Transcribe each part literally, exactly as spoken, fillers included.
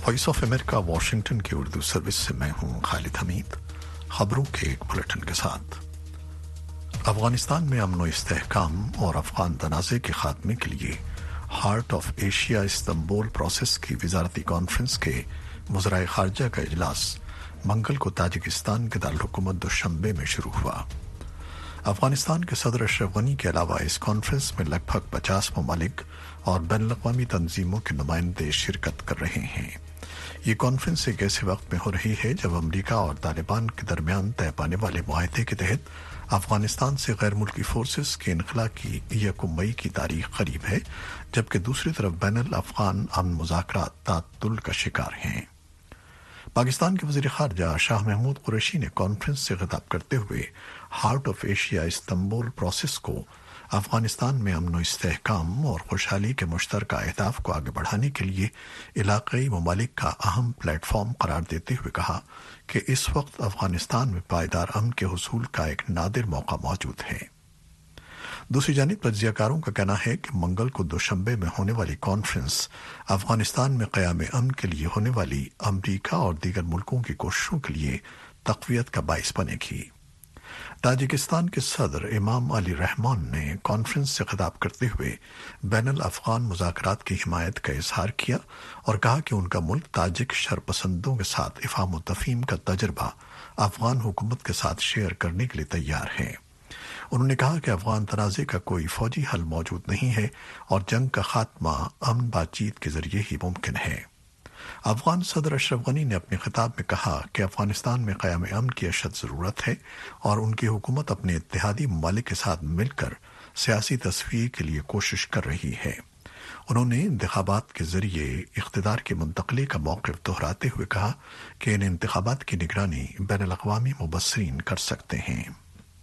Voice of America Washington की Urdu service से मैं हूं खालिद हमीद। खबरों के एक बुलेटिन के साथ। अफगानिस्तान में अमन इस्तेहकाम और अफगान तनाज़े के खात्मे के लिए heart of Asia Istanbul process की वजारती कॉन्फ्रेंस के वज़राए खारजा का इजलास मंगल को ताजिकिस्तान के दारुल-हुकूमत दुशंबे में शुरू हुआ। अफगानिस्तान के सदर अशरफ गनी के अलावा इस कॉन्फ्रेंस में लगभग पचास ममालिक और बैनुल-अक़वामी तंजीमों के नुमाइंदे शिरकत कर रहे हैं। ये कॉन्फ्रेंस एक ऐसे वक्त में हो रही है जब अमरीका और तालिबान के दरमियान तय पाने वाले मुआहदे के तहत अफगानिस्तान से गैर मुल्की फोर्सेस के इनखला की यकम मई की तारीख करीब है, जबकि दूसरी तरफ बैनुल अफ़गान अमन मुज़ाकरात ताअत्तुल का शिकार हैं। पाकिस्तान के वज़ीर ख़ारजा शाह महमूद कुरैशी ने कॉन्फ्रेंस से खिताब करते हुए heart of Asia Istanbul process को अफगानिस्तान में अमन इस्तेहकाम और खुशहाली के मुश्तरका अहदाफ को आगे बढ़ाने के लिए इलाक़ाई ममालिक का अहम प्लेटफॉर्म करार देते हुए कहा कि इस वक्त अफगानिस्तान में पायदार अमन के हुसूल का एक नादिर मौका मौजूद है। दूसरी जानिब तज्ज़ियाकारों का कहना है कि मंगल को दुशंबे में होने वाली कॉन्फ्रेंस अफगानिस्तान में क़याम अमन के लिए होने वाली अमरीका और दीगर मुल्कों की कोशिशों के लिए तक़वियत का बाइस बनेगी। ताजिकिस्तान के सदर इमाम अली रहमान ने कॉन्फ्रेंस से खिताब करते हुए बैनुल अफ़गान मुज़ाकरात की हिमायत का इजहार किया और कहा कि उनका मुल्क ताजिक शरपसंदों के साथ इफ़ाम व तफ़हीम का तजर्बा अफ़गान हुकूमत के साथ शेयर करने के लिए तैयार है। उन्होंने कहा कि अफ़गान तनाज़े का कोई फ़ौजी हल मौजूद नहीं है और जंग का खात्मा अमन बातचीत के ज़रिए ही मुमकिन है। अफगान सदर अशरफ गनी ने अपने खिताब में कहा कि अफगानिस्तान में क़याम अमन की अशद ज़रूरत है और उनकी हुकूमत अपने इत्तेहादी ममालिक के साथ मिलकर सियासी तस्वीर के लिए कोशिश कर रही है। उन्होंने इंतखाबात के जरिए इख्तिदार की मुंतकली का मौक़िफ़ दोहराते हुए कहा कि इन इंतखाबात की निगरानी बैनुल-अक़वामी मुबस्सिरीन कर सकते हैं।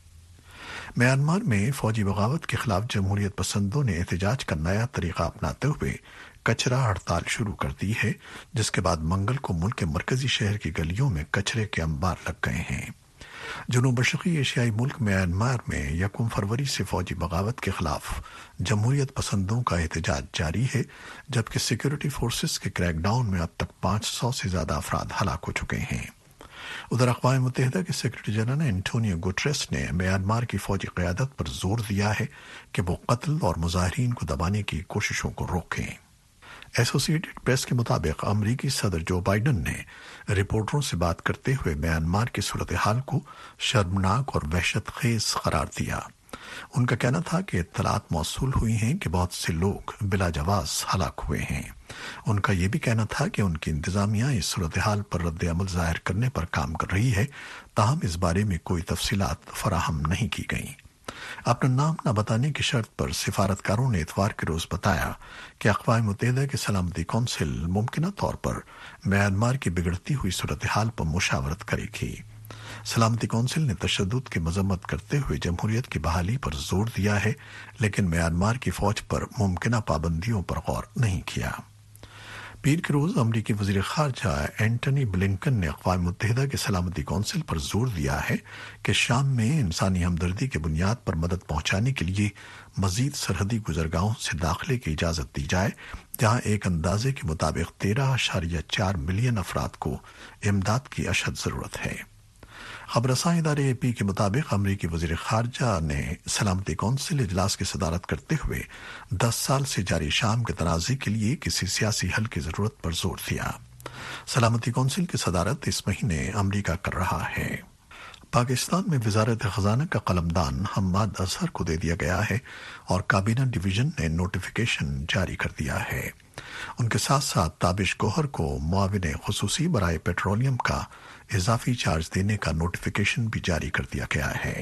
म्यांमार में फौजी बगावत के खिलाफ जमहूरियत पसंदों ने एहतजाज का नया तरीका अपनाते हुए कचरा हड़ताल शुरू कर दी है, जिसके बाद मंगल को मुल्क के मरकजी शहर की गलियों में कचरे के अंबार लग गए हैं। जुनूब मशरक़ी एशियाई मुल्क म्यांमार में यकम फरवरी से फौजी बगावत के खिलाफ जमहूरियत पसंदों का एहतजाज जारी है, जबकि सिक्योरिटी फोर्सेस के क्रैकडाउन में अब तक पाँच सौ से ज्यादा अफराद हलाक हो चुके हैं। उधर अक़वाम मुत्तहिदा के सेक्रेटरी जनरल एंटोनियो गुटरेस ने म्यांमार की फौजी क़यादत पर जोर दिया है कि वो कत्ल और मुजाहिरीन को दबाने की कोशिशों को रोकें। एसोसिएटेड प्रेस के मुताबिक अमरीकी सदर जो बाइडन ने रिपोर्टरों से बात करते हुए म्यांमार की सूरत हाल को शर्मनाक और वहशत खेज करार दिया। उनका कहना था कि इत्तलात मौसूल हुई हैं कि बहुत से लोग बिला जवाज हलाक हुए हैं। उनका यह भी कहना था कि उनकी इंतजामिया इस सूरत हाल पर रद्द अमल जाहिर करने पर काम कर रही है, ताहम इस बारे में कोई तफसीलात फराहम नहीं की गई। अपना नाम न बताने की शर्त पर सिफारतकारों ने इतवार के रोज बताया कि अक़वाम मुत्तहिदा की सलामती कौंसिल मुमकिना तौर पर म्यांमार की बिगड़ती हुई सूरत हाल पर मुशावरत करेगी। सलामती कौंसिल ने तशद्दुद की मजम्मत करते हुए जमहूरियत की बहाली पर जोर दिया है, लेकिन म्यांमार की फौज पर मुमकिना पाबंदियों पर गौर नहीं किया। पीर के रोज अमरीकी वज़ीर ख़ारजा एंटनी ब्लिंकन ने अक़वाम मुत्तहिदा की सलामती कौंसिल पर जोर दिया है कि शाम में इंसानी हमदर्दी की बुनियाद पर मदद पहुंचाने के लिए मजीद सरहदी गुजरगाहों से दाखिले की इजाज़त दी जाए, जहां एक अंदाजे के मुताबिक तेरह अशारिया चार मिलियन अफराद को इमदाद की अशद ज़रूरत है। खबरसां इदारे ए पी के मुताबिक अमरीकी वज़ीर ख़ारजा ने सलामती कौंसिल इजलास की सदारत करते हुए दस साल से जारी शाम के तनाज़े के लिए किसी सियासी हल की ज़रूरत पर जोर दिया। सलामती कौंसिल की सदारत इस महीने अमरीका कर रहा है। पाकिस्तान में वज़ारत ख़ज़ाना का कलमदान हम्माद अज़हर को दे दिया गया है और काबीना डिवीज़न ने नोटिफिकेशन जारी कर दिया है। उनके साथ साथ ताबिश गोहर को मुआविन खुसूसी बराए पेट्रोलियम का इजाफी चार्ज देने का नोटिफिकेशन भी जारी कर दिया गया है।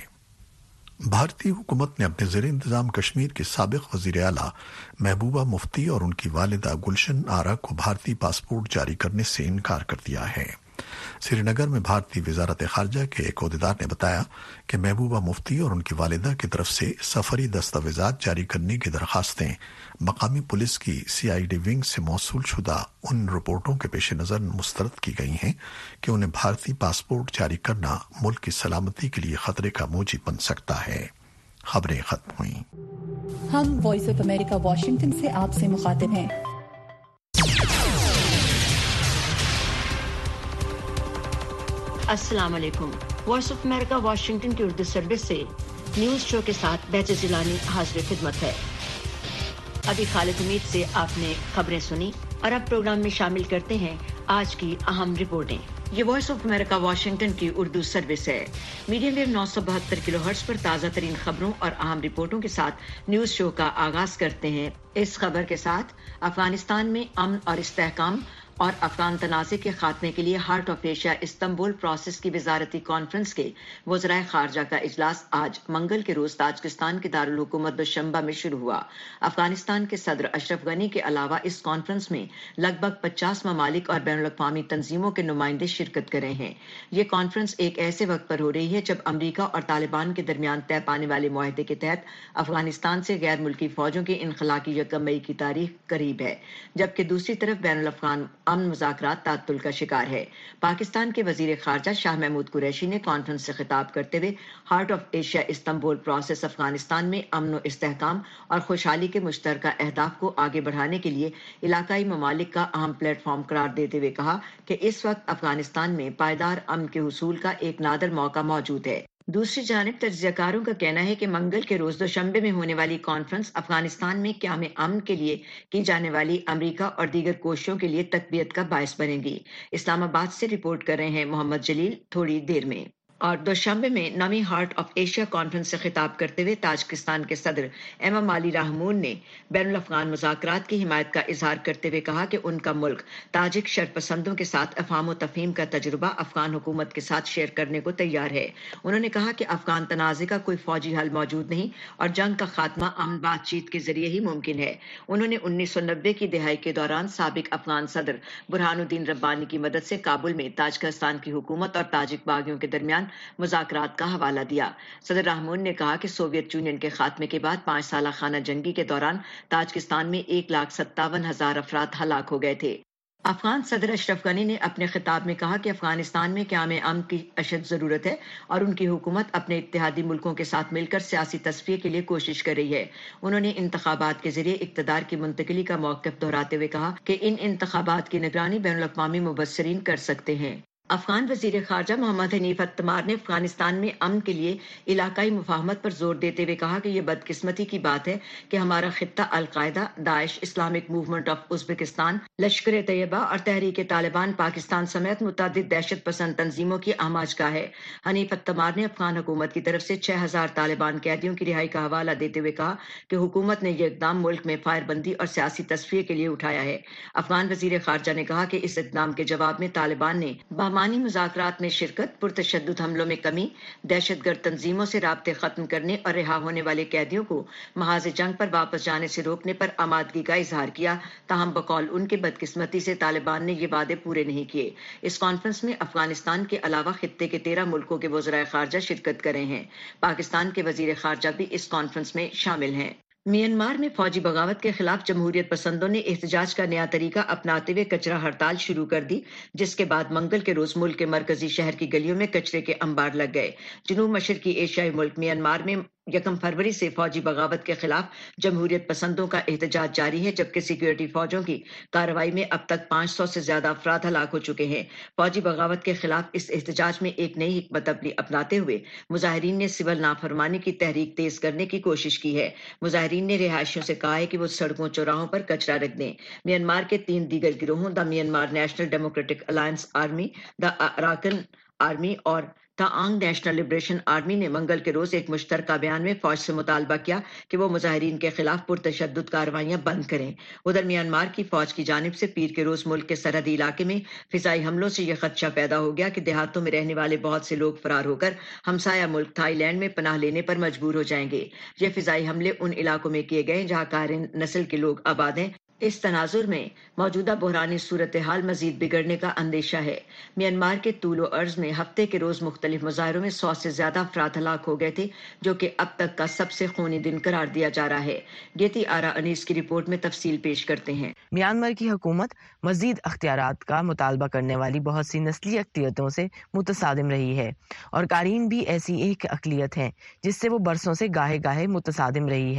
भारतीय हुकूमत ने अपने ज़ेर इंतज़ाम कश्मीर के साबिक़ वज़ीर आला महबूबा मुफ्ती और उनकी वालिदा गुलशन आरा को भारतीय पासपोर्ट जारी करने से इनकार कर दिया है। श्रीनगर में भारतीय वजारत खारजा के एक ओहदेदार ने बताया कि महबूबा मुफ्ती और उनकी वालिदा की तरफ से सफरी दस्तावेजात जारी करने की दरखास्तें मकामी पुलिस की सी आई डी विंग से मौसूल शुदा उन रिपोर्टों के पेश नज़र मुस्तरद की गई हैं कि उन्हें भारतीय पासपोर्ट जारी करना मुल्क की सलामती के लिए खतरे का मूजिब बन सकता है। खबरें खत्म हुई। हम वॉइस ऑफ अमेरिका वाशिंगटन से आपसे मुखातिब हैं। अस्सलाम वालेकुम। वॉइस ऑफ अमेरिका वाशिंगटन की उर्दू सर्विस से न्यूज शो के साथ बैचे जिलानी हाजिर खिदमत है। अभी खालिद हमीद से आपने खबरें सुनी और अब प्रोग्राम में शामिल करते हैं आज की अहम रिपोर्टें। ये वॉइस ऑफ अमेरिका वाशिंगटन की उर्दू सर्विस है। मीडियम वेव नौ सौ बहत्तर किलो हर्ट्ज पर ताज़ा तरीन खबरों और अहम रिपोर्टों के साथ न्यूज शो का आगाज करते हैं। इस खबर के साथ अफगानिस्तान में अमन और इस्तेहकाम और अफगान तनाज़े के खात्मे के लिए heart of Asia Istanbul process की वजारती कॉन्फ्रेंस के वज़राए खारजा का इजलास आज मंगल के रोज ताजिकिस्तान के दारुल हुकूमत दुशंबा में शुरू हुआ। अफगानिस्तान के सदर अशरफ गनी के अलावा इस कॉन्फ्रेंस में लगभग पचास ममालिक और बैनुल अक़वामी तंजीमों के नुमाइंदे शिरकत कर रहे हैं। ये कॉन्फ्रेंस एक ऐसे वक्त पर हो रही है जब अमरीका और तालिबान के दरमियान तय पाने वाले मुआहदे के तहत अफगानिस्तान से गैर मुल्की फौजों के इनखला की यकम मई की तारीख करीब है, जबकि दूसरी तरफ बैनुल अफ़गान अमन मुज़ाकरात ताअत्तुल का शिकार है। पाकिस्तान के वजीर खारजा शाह महमूद कुरैशी ने कॉन्फ्रेंस से खिताब करते हुए heart of Asia Istanbul process Afghanistan में अमन व इस्तेहकाम और खुशहाली के मुश्तरका अहदाफ को आगे बढ़ाने के लिए इलाकाई ममालिक का अहम प्लेटफॉर्म करार देते हुए कहा कि इस वक्त अफगानिस्तान में पायदार अमन के हुसूल का एक नादर मौका मौजूद है। दूसरी जानिब तज्ज़ियाकारों का कहना है कि मंगल के रोज दोशंबे में होने वाली कॉन्फ्रेंस अफगानिस्तान में क़याम अमन के लिए की जाने वाली अमरीका और दीगर कोशिशों के लिए तकबीयत का बायस बनेगी। इस्लामाबाद से रिपोर्ट कर रहे हैं मोहम्मद जलील थोड़ी देर में। और दोशंबे में नवी हार्ट ऑफ एशिया कॉन्फ्रेंस से खिताब करते हुए ताजिकिस्तान के सदर एमएम अली रहमून ने बैनुल अफ़गान मुज़ाकरात की हिमायत का इजहार करते हुए कहा कि उनका मुल्क ताजिक शरपसंदों के साथ अफ़ाम व तफ़हीम का तजुर्बा अफ़गान हुकूमत के साथ शेयर करने को तैयार है। उन्होंने कहा कि अफ़गान तनाज़े का कोई फौजी हल मौजूद नहीं और जंग का खात्मा अमन बातचीत के जरिए ही मुमकिन है। उन्होंने उन्नीस सौ नब्बे की दिहाई के दौरान साबिक अफ़गान सदर बुरहानुद्दीन रब्बानी की मदद से काबुल में ताजिकिस्तान की हुकूमत और ताजिक बागियों के दरमियान मुज़ाकरात का हवाला दिया। सदर रहमून ने कहा कि सोवियत यूनियन के खात्मे के बाद पांच साल खाना जंगी के दौरान ताजिकिस्तान में एक लाख सत्तावन हजार अफराद हलाक हो गए थे। अफगान सदर अशरफ गनी ने अपने खिताब में कहा कि अफगानिस्तान में क़याम अमन की अशद ज़रूरत है और उनकी हुकूमत अपने इत्तेहादी मुल्कों के साथ मिलकर सियासी तस्फिये के लिए कोशिश कर रही है। उन्होंने इंतखाबात के जरिए इक़्तिदार की मुंतकिली का मौक़िफ़ दोहराते हुए कहा कि इन इंतखाबात की निगरानी बैनुल अक़वामी मुबस्सिरीन कर सकते हैं। अफगान वजीर खारजा मोहम्मद हनीफ अत्तमार ने अफगानिस्तान में अमन के लिए इलाकाई मुफाहमत पर जोर देते हुए कहा कि यह बदकिस्मती की बात है कि हमारा खित्ता al Qaeda, Daesh, Islamic movement of Uzbekistan, Lashkar Taiba और तहरीक तालिबान पाकिस्तान समेत मुतअद्दिद दहशत पसंद तंजीमों की आमाजगाह है। हनीफ अत्तमार ने अफगान हुकूमत की तरफ से छह हजार तालिबान कैदियों की रिहाई का हवाला देते हुए कहा कि हुकूमत ने यह इक़दाम मुल्क में फायरबंदी और सियासी तस्फिये के लिए उठाया है। अफगान वजीर खारजा ने कहा कि इस इक़दाम के जवाब में तालिबान ने मानी मुज़ाकरात में शिरकत, पुरतशद्दुद हमलों में कमी, दहशतगर्द तंजीमों से राब्ते खत्म करने और रिहा होने वाले कैदियों को महाज जंग पर वापस जाने से रोकने पर आमादगी का इजहार किया। ताहम बकौल उनके बदकिस्मती से तालिबान ने ये वादे पूरे नहीं किए। इस कॉन्फ्रेंस में अफगानिस्तान के अलावा खित्ते के तेरह मुल्कों के वज़राए खारजा शिरकत कर रहे हैं। पाकिस्तान के वजीर खारजा भी इस कॉन्फ्रेंस में शामिल हैं। म्यांमार में फौजी बगावत के खिलाफ जमहूरियत पसंदों ने एहतजाज का नया तरीका अपनाते हुए कचरा हड़ताल शुरू कर दी, जिसके बाद मंगल के रोज मुल्क के मरकजी शहर की गलियों में कचरे के अंबार लग गए। जनूब मशरकी एशियाई मुल्क म्यांमार में यकम फरवरी से फौजी बगावत के खिलाफ जमहूरियत पसंदों का एहतजाज जारी है, जबकि सिक्योरिटी फौजों की कार्रवाई में अब तक पाँच सौ से ज्यादा अफराद हलाक हो चुके हैं। फौजी बगावत के खिलाफ इस एहतजाज में एक नई हिकमत अमली अपनाते हुए मुजाहिरीन ने सिविल नाफरमानी की तहरीक तेज करने की कोशिश की है। मुजाहिरीन ने रिहायशियों से कहा है कि वो सड़कों चौराहों पर कचरा रख दें। म्यांमार के तीन दीगर गिरोहों the Myanmar national democratic alliance army, the Arakan army और ताआंग नेशनल लिबरेशन आर्मी ने मंगल के रोज एक मुश्तरका बयान में फौज से मुतालबा किया कि वो मुजाहिरीन के खिलाफ पुरतशद्दुद कार्रवाइयां बंद करें। उधर म्यांमार की फौज की जानिब से पीर के रोज मुल्क के सरहदी इलाके में फिजाई हमलों से यह खदशा पैदा हो गया कि देहातों में रहने वाले बहुत से लोग फरार होकर हमसाया मुल्क थाईलैंड में पनाह लेने पर मजबूर हो जाएंगे। ये फिजाई हमले उन इलाकों में किए गए जहां कारिन नस्ल के लोग आबाद हैं। इस तनाजुर में मौजूदा बहरानी सूरत हाल मजीद बिगड़ने का अंदेशा है। म्यांमार के तूलो अर्ज में हफ्ते के रोज मुख्तलिफ मुजाहरों में सौ से ज्यादा अफराद हलाक हो गए थे, जो कि अब तक का सबसे खूनी दिन करार दिया जा रहा है। गेती आरा अनीस की रिपोर्ट में तफसील पेश करते हैं। म्यांमार की हुकूमत मजीद अख्तियारात का मुतालबा करने वाली बहुत सी नस्ली अक़लियतों से मुतसादिम रही है, और कारीन भी ऐसी एक अक़लियत है जिससे वो बरसों से गाहे गाहे मुतसादिम रही है।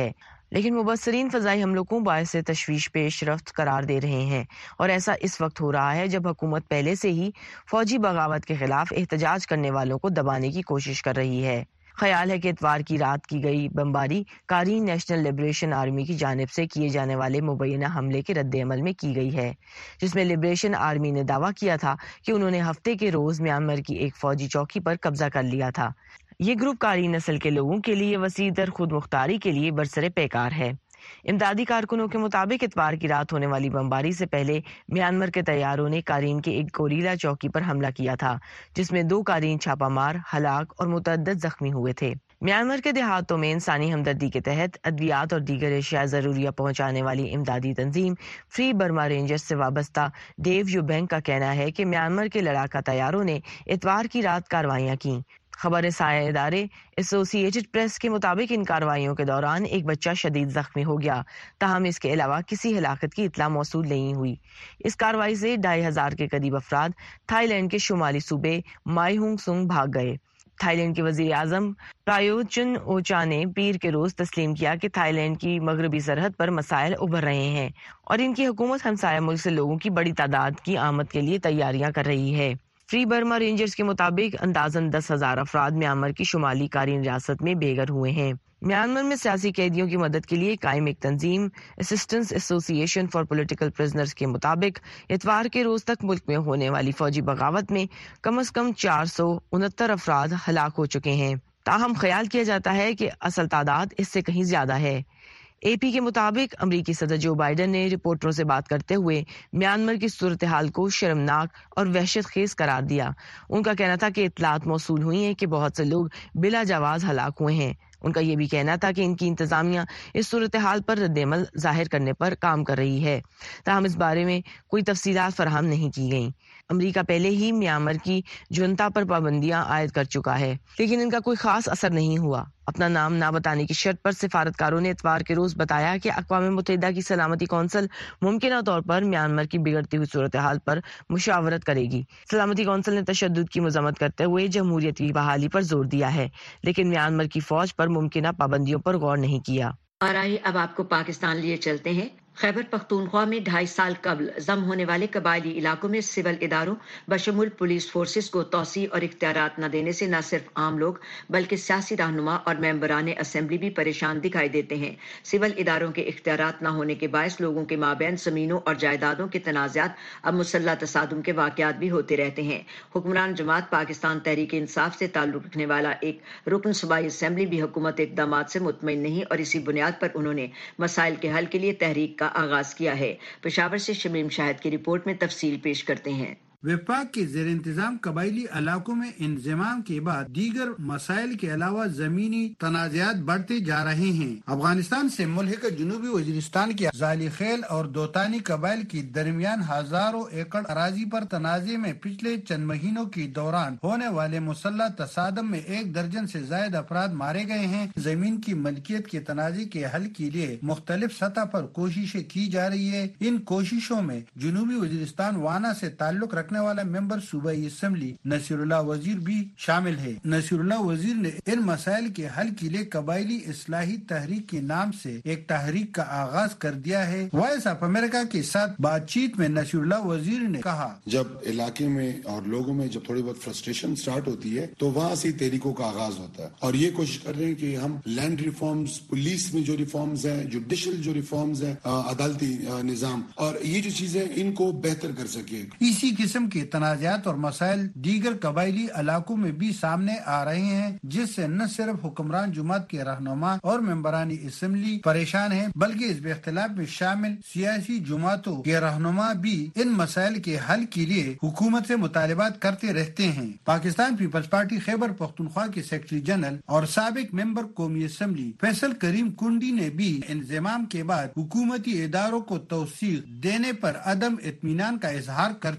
لیکن مبصرین فضائی حملوں کو باعث تشویش پیش رفت قرار دے رہے ہیں، اور ایسا اس وقت ہو رہا ہے جب حکومت پہلے سے ہی فوجی بغاوت کے خلاف احتجاج کرنے والوں کو دبانے کی کوشش کر رہی ہے۔ خیال ہے کہ اتوار کی رات کی گئی بمباری قارین نیشنل لبریشن آرمی کی جانب سے کیے جانے والے مبینہ حملے کے رد عمل میں کی گئی ہے، جس میں لبریشن آرمی نے دعویٰ کیا تھا کہ انہوں نے ہفتے کے روز میانمار کی ایک فوجی چوکی پر قبضہ کر لیا تھا۔ یہ گروپ قاری نسل کے لوگوں کے لیے وسیع در خود مختاری کے لیے برسر پیکار ہے۔ امدادی کارکنوں کے مطابق اتوار کی رات ہونے والی بمباری سے پہلے میانمار کے طیاروں نے قارین کے ایک گوریلا چوکی پر حملہ کیا تھا، جس میں دو قارین چھاپہ مار ہلاک اور متعدد زخمی ہوئے تھے۔ میانمار کے دیہاتوں میں انسانی ہمدردی کے تحت ادویات اور دیگر اشیاء ضروریہ پہنچانے والی امدادی تنظیم فری برما رینجرز سے وابستہ ڈیو یو بینک کا کہنا ہے کہ میانمار کے لڑاکا طیاروں نے اتوار کی رات کارروائیاں کیں۔ خبر سائے ادارے ایسوسی ایٹڈ پریس کے مطابق ان کارروائیوں کے دوران ایک بچہ شدید زخمی ہو گیا، تاہم اس کے علاوہ کسی ہلاکت کی اطلاع موصول نہیں ہوئی۔ اس کارروائی سے ڈھائی ہزار کے قریب افراد تھائی لینڈ کے شمالی صوبے مائی ہونگ سونگ بھاگ گئے۔ تھائی لینڈ کے وزیر اعظم پرایوت چن اوچا نے پیر کے روز تسلیم کیا کہ تھائی لینڈ کی مغربی سرحد پر مسائل ابھر رہے ہیں اور ان کی حکومت ہمسایہ ملک سے لوگوں کی بڑی تعداد کی آمد کے لیے تیاریاں کر رہی ہے۔ فری برما رینجرز کے مطابق اندازاً دس ہزار افراد میانمار کی شمالی قارین ریاست میں بے گھر ہوئے ہیں۔ میانمار میں سیاسی قیدیوں کی مدد کے لیے قائم ایک تنظیم اسسٹنس ایسوسی ایشن فار پولیٹیکل پرزنرز کے مطابق اتوار کے روز تک ملک میں ہونے والی فوجی بغاوت میں کم از کم چار سو انہتر افراد ہلاک ہو چکے ہیں، تاہم خیال کیا جاتا ہے کہ اصل تعداد اس سے کہیں زیادہ ہے۔ اے پی کے مطابق امریکی صدر جو بائیڈن نے رپورٹروں سے بات کرتے ہوئے میانمار کی صورتحال کو شرمناک اور وحشت خیز قرار دیا۔ ان کا کہنا تھا کہ اطلاعات موصول ہوئی ہیں کہ بہت سے لوگ بلا جواز ہلاک ہوئے ہیں۔ ان کا یہ بھی کہنا تھا کہ ان کی انتظامیہ اس صورتحال پر رد عمل ظاہر کرنے پر کام کر رہی ہے، تاہم اس بارے میں کوئی تفصیلات فراہم نہیں کی گئیں۔ امریکہ پہلے ہی میانمار کی جنتا پر پابندیاں عائد کر چکا ہے، لیکن ان کا کوئی خاص اثر نہیں ہوا۔ اپنا نام نہ بتانے کی شرط پر سفارتکاروں نے اتوار کے روز بتایا کہ اقوام متحدہ کی سلامتی کونسل ممکنہ طور پر میانمار کی بگڑتی ہوئی صورتحال پر مشاورت کرے گی۔ سلامتی کونسل نے تشدد کی مذمت کرتے ہوئے جمہوریت کی بحالی پر زور دیا ہے، لیکن میانمار کی فوج پر ممکنہ پابندیوں پر غور نہیں کیا۔ اور آئیے اب آپ کو پاکستان لیے چلتے ہیں۔ خیبر پختونخوا میں ڈھائی سال قبل ضم ہونے والے قبائلی علاقوں میں سول اداروں بشمول پولیس فورسز کو توسیع اور اختیارات نہ دینے سے نہ صرف عام لوگ بلکہ سیاسی رہنما اور ممبران اسمبلی بھی پریشان دکھائی دیتے ہیں۔ سول اداروں کے اختیارات نہ ہونے کے باعث لوگوں کے مابین زمینوں اور جائیدادوں کے تنازعات اب مسلح تصادم کے واقعات بھی ہوتے رہتے ہیں۔ حکمران جماعت پاکستان تحریک انصاف سے تعلق رکھنے والا ایک رکن صوبائی اسمبلی بھی حکومت اقدامات سے مطمئن نہیں، اور اسی بنیاد پر انہوں نے مسائل کے حل کے لیے تحریک کا آغاز کیا ہے۔ پشاور سے شمیم شاہد کی رپورٹ میں تفصیل پیش کرتے ہیں۔ وفاق کے زیر انتظام قبائلی علاقوں میں انضمام کے بعد دیگر مسائل کے علاوہ زمینی تنازعات بڑھتے جا رہے ہیں۔ افغانستان سے ملحقہ جنوبی وزیرستان کے ذالی خیل اور دوتانی قبائل کے درمیان ہزاروں ایکڑ اراضی پر تنازع میں پچھلے چند مہینوں کے دوران ہونے والے مسلح تصادم میں ایک درجن سے زائد افراد مارے گئے ہیں۔ زمین کی ملکیت کے تنازع کے حل کے لیے مختلف سطح پر کوششیں کی جا رہی ہے۔ ان کوششوں میں جنوبی وزیرستان وانا سے تعلق رکھنے والا ممبر صوبائی اسمبلی نصیر اللہ وزیر بھی شامل ہے۔ نصیر اللہ وزیر نے ان مسائل کے حل کے لیے قبائلی اصلاحی تحریک کے نام سے ایک تحریک کا آغاز کر دیا ہے۔ وائس آف امریکہ کے ساتھ بات چیت میں نصیر اللہ وزیر نے کہا، جب علاقے میں اور لوگوں میں جب تھوڑی بہت فرسٹریشن سٹارٹ ہوتی ہے تو وہاں سے تحریکوں کا آغاز ہوتا ہے، اور یہ کوشش کر رہے ہیں کہ ہم لینڈ ریفارمز، پولیس میں جو ریفارمز ہیں، جوڈیشل جو ریفارمز ہیں، عدالتی نظام، اور یہ جو چیزیں ان کو بہتر کر سکے۔ اسی قسم کے تنازعات اور مسائل دیگر قبائلی علاقوں میں بھی سامنے آ رہے ہیں، جس سے نہ صرف حکمران جماعت کے رہنما اور ممبران اسمبلی پریشان ہیں بلکہ اس اختلاف میں شامل سیاسی جماعتوں کے رہنما بھی ان مسائل کے حل کے لیے حکومت سے مطالبات کرتے رہتے ہیں۔ پاکستان پیپلز پارٹی خیبر پختونخوا کے سیکرٹری جنرل اور سابق ممبر قومی اسمبلی فیصل کریم کنڈی نے بھی انضمام کے بعد حکومتی اداروں کو توثیق دینے پر عدم اطمینان کا اظہار کرتے ہوئے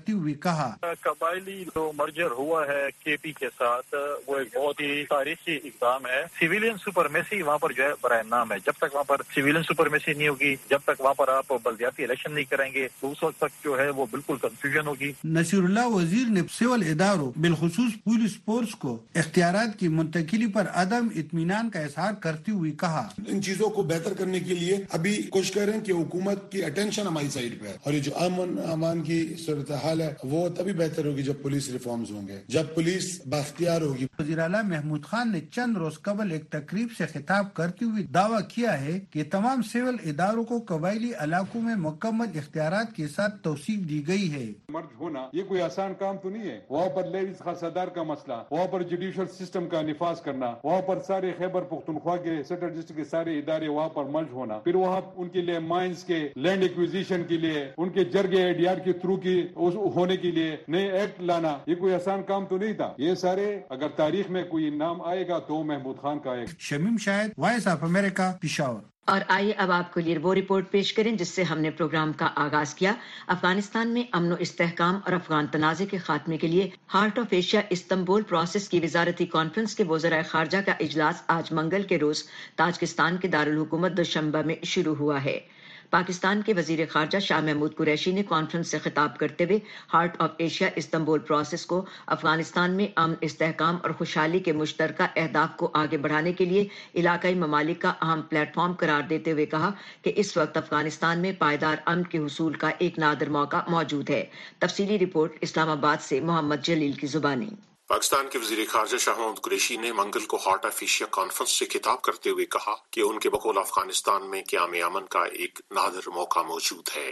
کہا قبائلی جو مرجر ہوا ہے کے پی کے ساتھ وہ ایک بہت ہی تاریخی اقدام ہے. سویلین سپرمیسی وہاں پر جو ہے برائے نام ہے. جب تک وہاں پر سویلین سپرمیسی نہیں ہوگی، جب تک وہاں پر آپ بلدیاتی الیکشن نہیں کریں گے تو اس وقت تک جو ہے وہ بالکل کنفیوژن ہوگی. نصیر اللہ وزیر نے سول اداروں بالخصوص پولیس فورس کو اختیارات کی منتقلی پر عدم اطمینان کا اظہار کرتے ہوئے کہا ان چیزوں کو بہتر کرنے کے لیے ابھی کوشش کر رہے ہیں کہ حکومت کی اٹینشن ہماری سائڈ پہ ہے، اور یہ جو امن امان کی صورتحال ہے وہ تبھی بہتر ہوگی جب پولیس ریفارمز ہوں گے، جب پولیس بااختیار ہوگی. وزیر اعلیٰ محمود خان نے چند روز قبل ایک تقریب سے خطاب کرتے ہوئے دعویٰ کیا ہے کہ تمام سول اداروں کو قبائلی علاقوں میں مکمل اختیارات کے ساتھ توثیق دی گئی ہے. مرج ہونا یہ کوئی آسان کام تو نہیں ہے. وہاں پر لیڈیز خاصدار کا مسئلہ، وہاں پر جوڈیشل سسٹم کا نفاذ کرنا، وہاں پر سارے خیبر پختونخوا کے سینٹرل ڈسٹرکٹ کے سارے ادارے وہاں پر مرج ہونا، پھر وہاں ان کے لیے مائنز کے لینڈ ایکویزیشن کے لیے ان کے جرگے اے ڈی آر کے تھرو کی ہونے کے لیے نئے ایکٹ لانا، یہ کوئی آسان کام تو نہیں تھا. یہ سارے اگر تاریخ میں کوئی نام آئے گا تو محمود خان کا ہے. Shamim Shahid, voice of America, Peshawar. اور آئیے اب آپ کو لیے وہ رپورٹ پیش کریں جس سے ہم نے پروگرام کا آغاز کیا. افغانستان میں امن و استحکام اور افغان تنازع کے خاتمے کے لیے heart of Asia Istanbul process کی وزارتی کانفرنس کے وزرائے خارجہ کا اجلاس آج منگل کے روز تاجکستان کے دارالحکومت دوشنبہ میں شروع ہوا ہے. پاکستان کے وزیر خارجہ شاہ محمود قریشی نے کانفرنس سے خطاب کرتے ہوئے heart of Asia Istanbul process کو افغانستان میں امن، استحکام اور خوشحالی کے مشترکہ اہداف کو آگے بڑھانے کے لیے علاقائی ممالک کا اہم پلیٹ فارم قرار دیتے ہوئے کہا کہ اس وقت افغانستان میں پائیدار امن کے حصول کا ایک نادر موقع موجود ہے. تفصیلی رپورٹ اسلام آباد سے محمد جلیل کی زبانی. پاکستان کے وزیر خارجہ شاہ محمود قریشی نے منگل کو ہارٹ آف ایشیا کانفرنس سے خطاب کرتے ہوئے کہا کہ ان کے بقول افغانستان میں قیام امن کا ایک نادر موقع موجود ہے.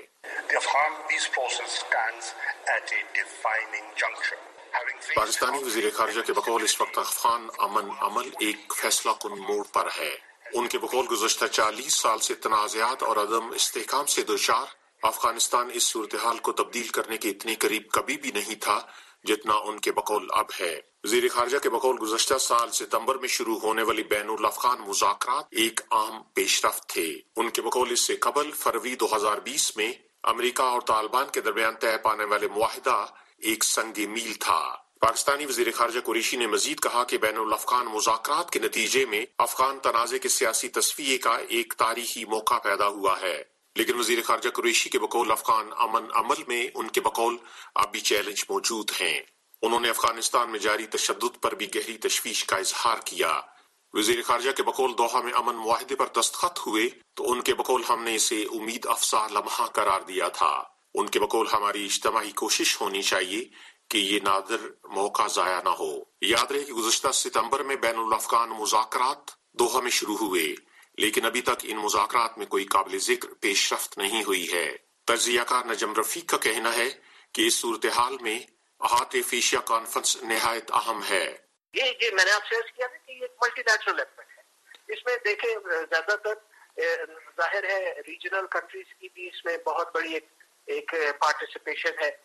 پاکستانی وزیر خارجہ کے بقول اس وقت افغان امن عمل ایک فیصلہ کن موڑ پر ہے. ان کے بقول گزشتہ چالیس سال سے تنازعات اور عدم استحکام سے دوچار افغانستان اس صورتحال کو تبدیل کرنے کے اتنے قریب کبھی بھی نہیں تھا جتنا ان کے بقول اب ہے. وزیر خارجہ کے بقول گزشتہ سال ستمبر میں شروع ہونے والی بین الافغان مذاکرات ایک اہم پیش رفت تھے. ان کے بقول اس سے قبل فروری دو ہزار بیس میں امریکہ اور طالبان کے درمیان طے پانے والے معاہدہ ایک سنگ میل تھا. پاکستانی وزیر خارجہ قریشی نے مزید کہا کہ بین الافغان مذاکرات کے نتیجے میں افغان تنازع کے سیاسی تصفیے کا ایک تاریخی موقع پیدا ہوا ہے. لیکن وزیر خارجہ قریشی کے بقول افغان امن عمل میں ان کے بقول اب بھی چیلنج موجود ہیں. انہوں نے افغانستان میں جاری تشدد پر بھی گہری تشویش کا اظہار کیا. وزیر خارجہ کے بقول دوحہ میں امن معاہدے پر دستخط ہوئے تو ان کے بقول ہم نے اسے امید افزا لمحہ قرار دیا تھا. ان کے بقول ہماری اجتماعی کوشش ہونی چاہیے کہ یہ نادر موقع ضائع نہ ہو. یاد رہے کہ گزشتہ ستمبر میں بین الافغان مذاکرات دوحہ میں شروع ہوئے، لیکن ابھی تک ان مذاکرات میں کوئی قابل ذکر پیش رفت نہیں ہوئی ہے. تجزیہ کار نجم رفیق کا کہنا ہے کہ اس صورتحال میں ہارٹ آف ایشیا کانفرنس نہایت اہم ہے. یہ یہ میں نے آپ سے عرض کیا تھا کہ یہ ایک ملٹی لیٹرل ایفرٹ ہے. اس میں دیکھیں زیادہ تر ظاہر ہے ریجنل کنٹریز کی بھی اس میں بہت بڑی ایک ایک پارٹیسپیشن ہے،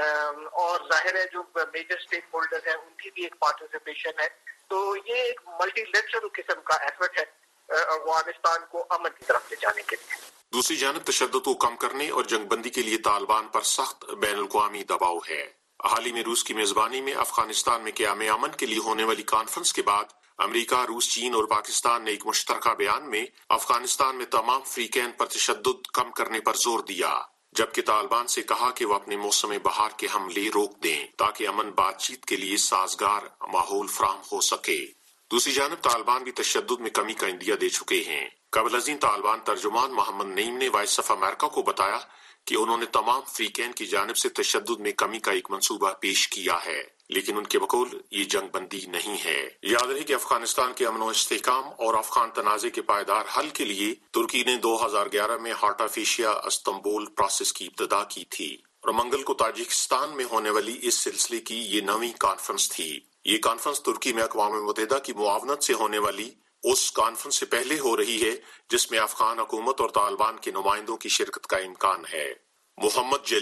اور ظاہر ہے جو میجر اسٹیک ہولڈر ہیں ان کی بھی ایک پارٹیسپیشن ہے. تو یہ ایک ملٹی لیٹرل قسم کا ایفرٹ ہے افغانستان کو امن کی طرف لے جانے کے لیے. دوسری جانب تشدد کو کم کرنے اور جنگ بندی کے لیے طالبان پر سخت بین الاقوامی دباؤ ہے. حال ہی میں روس کی میزبانی میں افغانستان میں قیام امن کے لیے ہونے والی کانفرنس کے بعد امریکہ، روس، چین اور پاکستان نے ایک مشترکہ بیان میں افغانستان میں تمام فریقین پر تشدد کم کرنے پر زور دیا، جبکہ طالبان سے کہا کہ وہ اپنے موسم بہار کے حملے روک دیں تاکہ امن بات چیت کے لیے سازگار ماحول فراہم ہو سکے. دوسری جانب طالبان بھی تشدد میں کمی کا عندیہ دے چکے ہیں. قبل ازیں طالبان ترجمان محمد نعیم نے وائس آف امریکہ کو بتایا کہ انہوں نے تمام فریقین کی جانب سے تشدد میں کمی کا ایک منصوبہ پیش کیا ہے، لیکن ان کے بقول یہ جنگ بندی نہیں ہے. یاد رہے کہ افغانستان کے امن و استحکام اور افغان تنازع کے پائیدار حل کے لیے ترکی نے دو ہزار گیارہ میں heart of Asia Istanbul process کی ابتدا کی تھی، اور منگل کو تاجکستان میں ہونے والی اس سلسلے کی یہ نویں کانفرنس تھی. یہ کانفرنس ترکی میں اقوام متحدہ کی معاونت سے ہونے والی اس کانفرنس سے پہلے ہو رہی ہے جس میں افغان حکومت اور طالبان کے نمائندوں کی شرکت کا امکان ہے. Muhammad Jalil,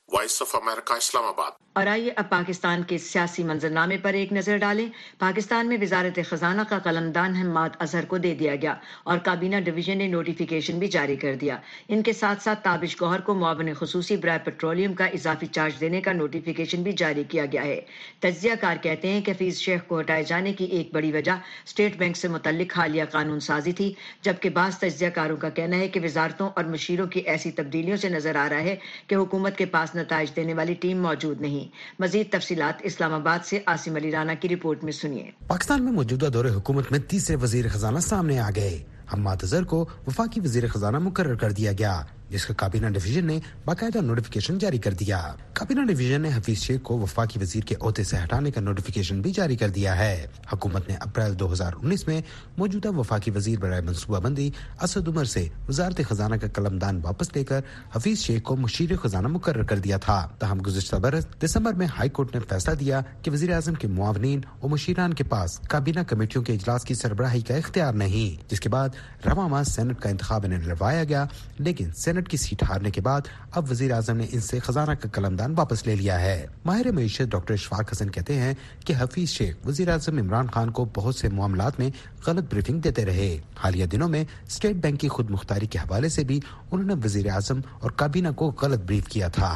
voice of America Islamabad. और आइए अब पाकिस्तान के सियासी मंजरनामे पर एक नजर डालें। पाकिस्तान में वजारत खजाना का कलमदान हम्माद अजहर को दे दिया गया और काबीना डिवीजन ने नोटिफिकेशन भी जारी कर दिया। इनके साथ साथ ताबिश गौहर को मुआविन खुसूसी बराए पेट्रोलियम का इजाफी चार्ज देने का नोटिफिकेशन भी जारी किया गया है। तज्जिया कार कहते हैं कि हफीज शेख को हटाए जाने की एक बड़ी वजह स्टेट बैंक से मुतल्लिक हालिया कानून साजी थी, जबकि बाज़ तज्जिया कारों का कहना है कि वजारतों और मशीरों की ऐसी तब्दीलियों से नजर आ रहा है कि हुकूमत के पास नताइज देने वाली टीम मौजूद नहीं। मजीद तफसीलात इस्लामाबाद से आसिम अली राना की रिपोर्ट में सुनिए। पाकिस्तान में मौजूदा दौरे हुकूमत में तीसरे वजीर खजाना सामने आ गए। हम्माद अजहर को वफाकी वजीर खजाना मुकर्रर कर दिया गया, जिसका काबीना डिवीजन ने बाकायदा नोटिफिकेशन जारी कर दिया। काबीना डिवीजन ने हफीज शेख को वफाकी वजीर के ओहदे से हटाने का नोटिफिकेशन भी जारी कर दिया है। हुकूमत ने अप्रैल दो हजार उन्नीस में मौजूदा वफाकी वजीर बराए मनसूबाबंदी असद उमर से वजारत खजाना का कलमदान वापस लेकर हफीज शेख को मुशीर खजाना मुकर्रर कर दिया था। तहम गुज़िश्ता बरस दिसंबर में हाई कोर्ट ने फैसला दिया कि वजीर आजम के मुआवनीन और मुशीरान के पास काबीना कमेटियों के इजलास की सरबराही का इख्तियार नहीं, जिसके बाद रवा माह सेनेट का इंतखाब इन्हें लड़वाया गया, लेकिन सेनेट की सीट हारने के बाद अब वजीर आजम ने इनसे खजाना का कलमदान वापस ले लिया है। माहिर मईशत डॉक्टर इशफाक हसन कहते हैं कि हफीज शेख वजीर आजम इमरान खान को बहुत से मामलात में गलत ब्रीफिंग देते रहे। हालिया दिनों में स्टेट बैंक की खुद मुख्तारी के हवाले से भी उन्होंने वजीर आजम और काबीना को गलत ब्रीफ किया था।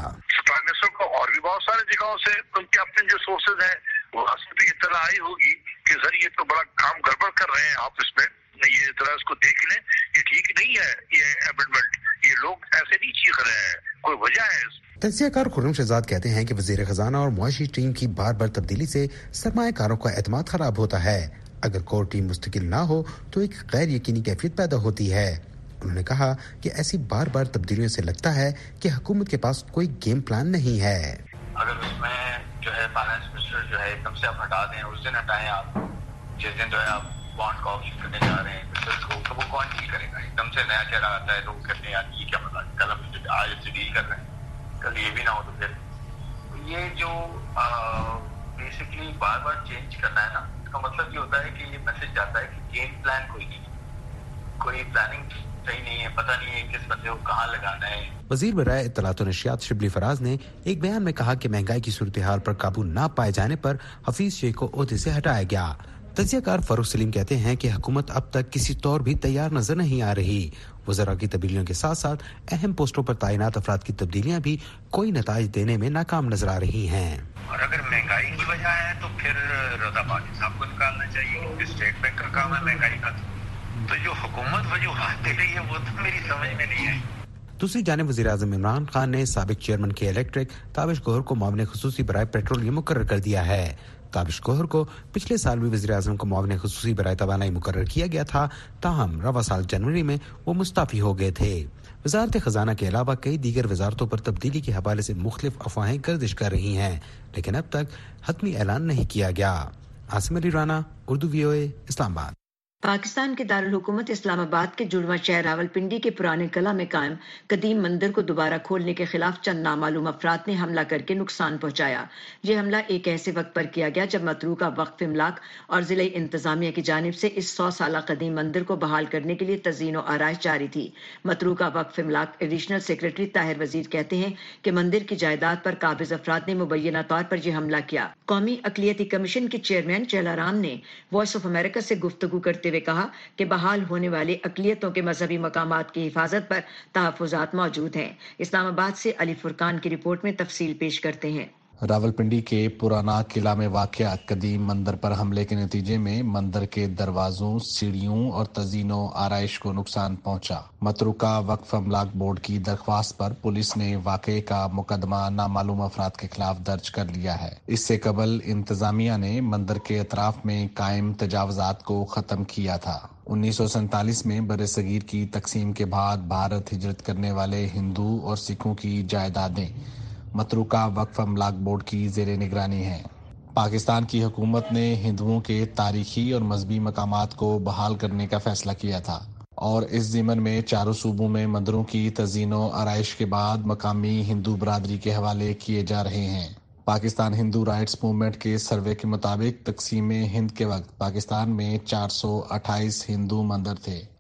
को और भी बहुत सारी जगहों से उनके अपने जो सोर्सेज हैं वहां से भी इत्तला आई होगी कि सर ये तो बड़ा काम गड़बड़ कर रहे हैं ऑफिस में, ये जरा इसको देख लें, ये ठीक नहीं है, ये अमेंडमेंट, ये लोग ऐसे नहीं चीख रहे हैं, कोई वजह है। तज्जियाकार खुर्रम शहजाद कहते हैं कि वजीर खजाना और मुआशी टीम की बार बार तब्दीली से सरमायाकारों का एतमाद खराब होता है। अगर कोर टीम मुस्तकिल ना हो तो एक गैर यकीनी कैफियत पैदा होती है। उन्होंने कहा कि ऐसी बार बार तब्दीलियों से लगता है कि हुकूमत के पास कोई गेम प्लान नहीं है। अगर उसमें जो है फाइनेंस मिनिस्टर जो है एकदम से आप हटा दें, उस दिन हटाएं आप, जिस दिन जो है आप बॉन्ड का ऑप्शन करने जा रहे हैं तो, तो वो कौन डील करेगा? एकदम से नया चेहरा आता है, लोग कहते हैं यार ये क्या मतलब, कल हम आज से डील कर रहे हैं, कल ये भी ना हो तो फिर ये जो बेसिकली बार बार चेंज करना है ना, इसका मतलब ये होता है कि ये मैसेज जाता है कि गेम प्लान कोई नहीं, कोई प्लानिंग सही नहीं है, पता नहीं है किस बंदे को कहाँ लगाना है। वजीर बराए इत्तलात और नशियात शिबली फराज ने एक बयान में कहा कि महंगाई की सूरत हाल पर काबू न पाए जाने पर हफीज शेख को ओहदे से हटाया गया। तज्जियाकार फरूख सलीम कहते हैं कि हुकूमत अब तक किसी तौर भी तैयार नजर नहीं आ रही। वज़रा की तब्दीलियों के साथ साथ अहम पोस्टों पर तैनात अफराद की तब्दीलियां भी कोई नताइज देने में नाकाम नजर आ रही हैं। और अगर महंगाई की वजह है तो फिर रजा पाकिस्तान साहब को निकालना चाहिए, क्योंकि स्टेट बैंक का काम है महंगाई का। तो जो हुकूमत वजूहात दे रही है वो तो मेरी समझ में नहीं आई। दूसरी जानिब वज़ीर आज़म इमरान खान ने साबिक चेयरमैन के इलेक्ट्रिक ताबिश गौहर को मुआविन खुसूसी बराए पेट्रोलियम मुकर्रर कर दिया है। ताबिश गौहर को पिछले साल भी वज़ीर आज़म को मुआविन खुसूसी बराए तवानाई मुकर्रर किया गया था, ताहम रवा साल जनवरी में वो मुस्ताफी हो गए थे। वजारत खजाना के अलावा कई दीगर वजारतों पर तब्दीली के हवाले से मुख्तलिफ अफवाहें गर्दिश कर रही हैं, लेकिन अब तक हतमी ऐलान नहीं किया गया। आसिम अली राना, उर्दू वीओए, इस्लामाबाद। पाकिस्तान के दारुल हुकूमत इस्लामाबाद के जुड़वा शहर रावलपिंडी के पुराने कला में कायम कदीम मंदिर को दोबारा खोलने के खिलाफ चंद नामालूम अफराद ने हमला करके नुकसान पहुंचाया। ये हमला एक ऐसे वक्त पर किया गया जब मतरूका वक्फ इमलाक और जिले इंतजामिया की जानिब से इस सौ साल कदीम मंदिर को बहाल करने के लिए तज़ीन और आराइश जारी थी। मतरूका वक्फ इमलाक एडिशनल सेक्रेटरी ताहिर वजीर कहते हैं कि मंदिर की जायदाद पर काबिज अफराद ने मुबैना तौर पर यह हमला किया। कौमी अक़लियती कमीशन के चेयरमैन चेलाराम ने वॉइस ऑफ अमेरिका से गुफ्तगू करते हुए कहा कि बहाल होने वाले अक़लियतों के मजहबी मकामात की हिफाजत पर तहफ़्फ़ुज़ात मौजूद हैं। इस्लामाबाद से अली फुरकान की रिपोर्ट में तफसील पेश करते हैं। रावलपिंडी के पुराना किला में वाक़िया कदीम मंदिर पर हमले के नतीजे में मंदिर के दरवाजों, सीढ़ियों और तज़ीनो आराइश को नुकसान पहुंचा। मतरूका वक्फ अमलाक बोर्ड की दरख्वास्त पर पुलिस ने वाक़े का मुकदमा नामालूम अफराद के खिलाफ दर्ज कर लिया है। इससे कबल इंतजामिया ने मंदिर के अतराफ में कायम तजावजात को खत्म किया था। उन्नीस सौ सैंतालीस में बरसगीर की तकसीम के बाद भारत हिजरत करने वाले हिंदू और सिखों की जायदादें मतरूका वक्फ अमलाक बोर्ड की ज़ेरे निगरानी है। पाकिस्तान की हुकूमत ने हिंदुओं के तारीखी और मजहबी मकामात को बहाल करने का फैसला किया था और इस ज़िमन में चारों सूबों में मंदिरों की तज़ीनो आराइश के बाद मकामी हिंदू बरादरी के हवाले किए जा रहे हैं। पाकिस्तान हिंदू राइट्स मूवमेंट के सर्वे के मुताबिक तकसीम हिंद के वक्त पाकिस्तान में चार सौ अट्ठाईस हिंदू मंदिर थे।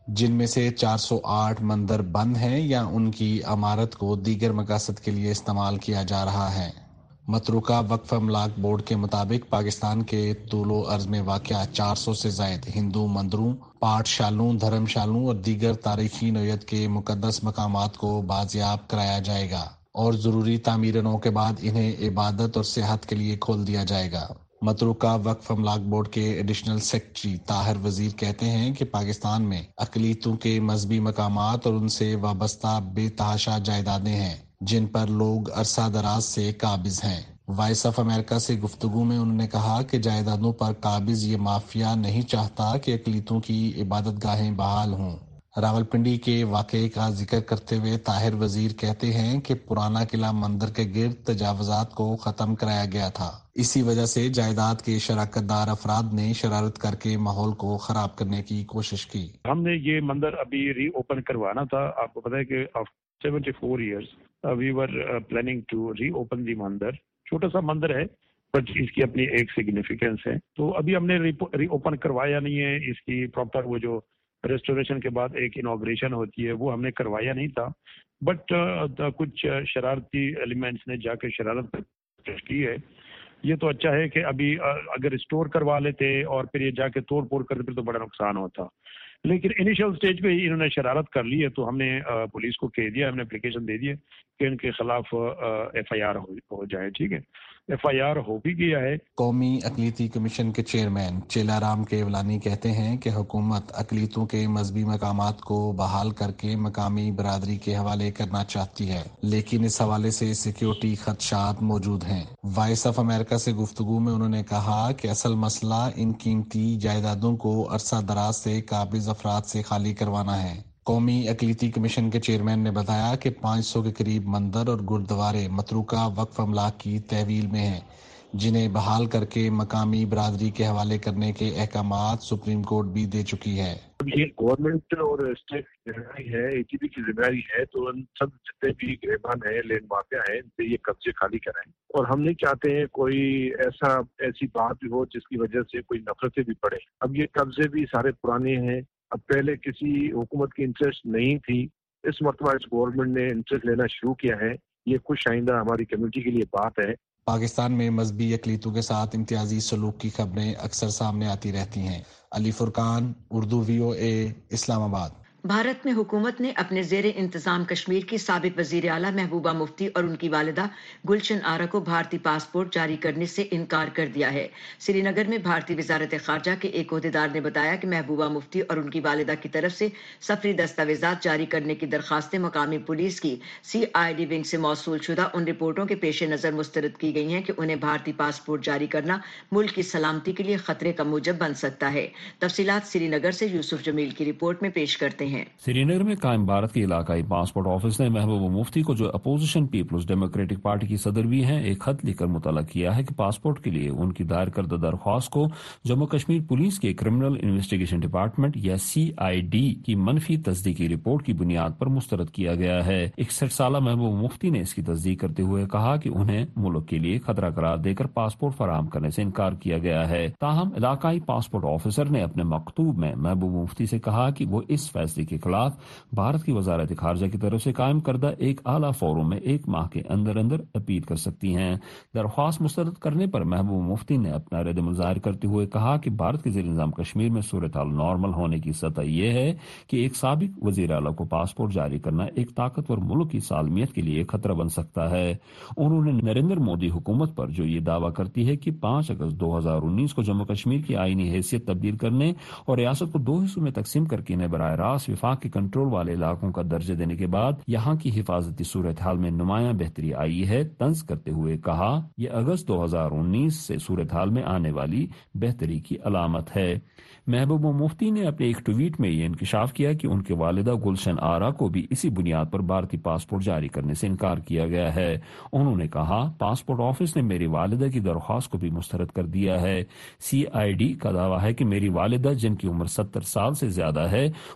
جن میں سے چار سو آٹھ مندر بند ہیں یا ان کی عمارت کو دیگر مقاصد کے لیے استعمال کیا جا رہا ہے۔ متروکہ وقف املاک بورڈ کے مطابق پاکستان کے طول و عرض میں واقع چار سو سے زائد ہندو مندروں، پاٹ شالوں، دھرم شالوں اور دیگر تاریخی نوعیت کے مقدس مقامات کو بازیاب کرایا جائے گا اور ضروری تعمیروں کے بعد انہیں عبادت اور صحت کے لیے کھول دیا جائے گا۔ متروکہ وقف املاک بورڈ کے ایڈیشنل سیکرٹری طاہر وزیر کہتے ہیں کہ پاکستان میں اقلیتوں کے مذہبی مقامات اور ان سے وابستہ بے تحاشا جائیدادیں ہیں جن پر لوگ عرصہ دراز سے قابض ہیں۔ وائس آف امریکہ سے گفتگو میں انہوں نے کہا کہ جائیدادوں پر قابض یہ مافیا نہیں چاہتا کہ اقلیتوں کی عبادت گاہیں بحال ہوں۔ راولپنڈی کے واقعے کا ذکر کرتے ہوئے طاہر وزیر کہتے ہیں کہ پرانا قلعہ مندر کے گرد تجاوزات کو ختم کرایا گیا تھا، اسی وجہ سے جائیداد کے شراکت دار افراد نے شرارت کر کے ماحول کو خراب کرنے کی کوشش کی۔ ہم نے یہ مندر ابھی ری اوپن کروانا تھا، آپ کو پتا ہے کہ seventy four years we were planning to reopen the mandir. چھوٹا سا مندر ہے بٹ اس کی اپنی ایک سگنیفیکینس ہے، تو ابھی ہم نے ری اوپن کروایا نہیں ہے۔ اس کی پراپر وہ جو ریسٹوریشن کے بعد ایک انوگریشن ہوتی ہے وہ ہم نے کروایا نہیں تھا، بٹ کچھ شرارتی ایلیمنٹس نے جا کے شرارت کی ہے۔ یہ تو اچھا ہے کہ ابھی اگر اسٹور کروا لیتے اور پھر یہ جا کے توڑ پھوڑ کرتے پھر تو بڑا نقصان ہوتا، لیکن انیشل سٹیج پہ ہی انہوں نے شرارت کر لی ہے، تو ہم نے پولیس کو کہہ دیا، ہم نے اپلیکیشن دے دی ہے کہ ان کے خلاف ایف آئی آر ہو جائے۔ ٹھیک ہے، ایف آئی آر ہو بھی گیا ہے۔ قومی اقلیتی کمیشن کے چیئرمین چیلا رام کیولانی کہتے ہیں کہ حکومت اقلیتوں کے مذہبی مقامات کو بحال کر کے مقامی برادری کے حوالے کرنا چاہتی ہے، لیکن اس حوالے سے سیکیورٹی خدشات موجود ہیں۔ وائس آف امریکہ سے گفتگو میں انہوں نے کہا کہ اصل مسئلہ ان قیمتی جائیدادوں کو عرصہ دراز سے قابض افراد سے خالی کروانا ہے۔ قومی اقلیتی کمیشن کے چیئرمین نے بتایا کہ پانچ سو کے قریب مندر اور گردوارے متروکہ وقف املاک کی تحویل میں ہیں، جنہیں بحال کر کے مقامی برادری کے حوالے کرنے کے احکامات سپریم کورٹ بھی دے چکی ہے۔ یہ گورنمنٹ اور اسٹیٹ ذمہ ہے، اے ٹی پی کی ذمہ داری ہے، تو ان سب جتنے بھی گریبان ہیں، لینڈ مافیا ہیں، ان سے یہ قبضے خالی کرائیں، اور ہم نہیں چاہتے ہیں کوئی ایسا ایسی بات بھی ہو جس کی وجہ سے کوئی نفرتیں بھی پڑے۔ اب یہ قبضے بھی سارے پرانے ہیں، اب پہلے کسی حکومت کی انٹرسٹ نہیں تھی، اس مرتبہ اس گورنمنٹ نے انٹرسٹ لینا شروع کیا ہے، یہ خوش آئندہ ہماری کمیونٹی کے لیے بات ہے۔ پاکستان میں مذہبی اقلیتوں کے ساتھ امتیازی سلوک کی خبریں اکثر سامنے آتی رہتی ہیں۔ علی فرقان، اردو وی او اے، اسلام آباد۔ بھارت میں حکومت نے اپنے زیر انتظام کشمیر کی سابق وزیر اعلیٰ محبوبہ مفتی اور ان کی والدہ گلشن آرا کو بھارتی پاسپورٹ جاری کرنے سے انکار کر دیا ہے۔ سری نگر میں بھارتی وزارت خارجہ کے ایک عہدیدار نے بتایا کہ محبوبہ مفتی اور ان کی والدہ کی طرف سے سفری دستاویزات جاری کرنے کی درخواستیں مقامی پولیس کی سی آئی ڈی ونگ سے موصول شدہ ان رپورٹوں کے پیش نظر مسترد کی گئی ہیں کہ انہیں بھارتی پاسپورٹ جاری کرنا ملک کی سلامتی کے لیے خطرے کا موجب بن سکتا ہے۔ تفصیلات سری نگر سے یوسف جمیل کی رپورٹ میں پیش کرتے ہیں۔ سری نگر میں قائم بھارت کے علاقائی پاسپورٹ آفس نے محبوبہ مفتی کو، جو اپوزیشن پیپلز ڈیموکریٹک پارٹی کی صدر بھی ہیں، ایک خط لکھ کر مطلع کیا ہے کہ پاسپورٹ کے لیے ان کی دائر کردہ درخواست کو جموں کشمیر پولیس کے کرمنل انویسٹیگیشن ڈپارٹمنٹ یا سی آئی ڈی کی منفی تصدیقی رپورٹ کی بنیاد پر مسترد کیا گیا ہے۔ اکسٹھ سالہ محبوبہ مفتی نے اس کی تصدیق کرتے ہوئے کہا کہ انہیں ملک کے لیے خطرہ قرار دے کر پاسپورٹ فراہم کرنے سے انکار کیا گیا ہے۔ تاہم علاقائی پاسپورٹ آفیسر نے اپنے مکتوب میں محبوبہ مفتی سے کہا کہ وہ اس فیصلے کے خلاف بھارت کی وزارت خارجہ کی طرف سے قائم کردہ ایک اعلیٰ فورم میں ایک ماہ کے اندر اندر اپیل کر سکتی ہیں۔ درخواست مسترد کرنے پر محبوبہ مفتی نے اپنا رد عمل ظاہر کرتے ہوئے کہا کہ بھارت کے زیر نظام کشمیر میں صورتحال نارمل ہونے کی سطح یہ ہے کہ ایک سابق وزیر اعلیٰ کو پاسپورٹ جاری کرنا ایک طاقتور ملک کی سالمیت کے لیے خطرہ بن سکتا ہے۔ انہوں نے نریندر مودی حکومت پر جو یہ دعویٰ کرتی ہے کہ پانچ اگست دو ہزار انیس کو جموں کشمیر کی آئینی حیثیت تبدیل کرنے اور ریاست کو دو حصوں میں تقسیم کر کے انہیں براہ راست وفاق کے کنٹرول والے علاقوں کا درجہ دینے کے بعد یہاں کی حفاظتی صورتحال میں نمایاں بہتری آئی ہے، طنز کرتے ہوئے کہا یہ اگست دو ہزار انیس سے صورتحال میں آنے والی بہتری کی علامت ہے۔ محبوبہ مفتی نے اپنے ایک ٹویٹ میں یہ انکشاف کیا کہ ان کے والدہ گلشن آرا کو بھی اسی بنیاد پر بھارتی پاسپورٹ جاری کرنے سے انکار کیا گیا ہے۔ انہوں نے کہا پاسپورٹ آفس نے میری والدہ کی درخواست کو بھی مسترد کر دیا ہے۔ سی آئی ڈی کا دعویٰ ہے کہ میری والدہ، جن کی عمر ستر سال سے زیادہ ہے، ملک کی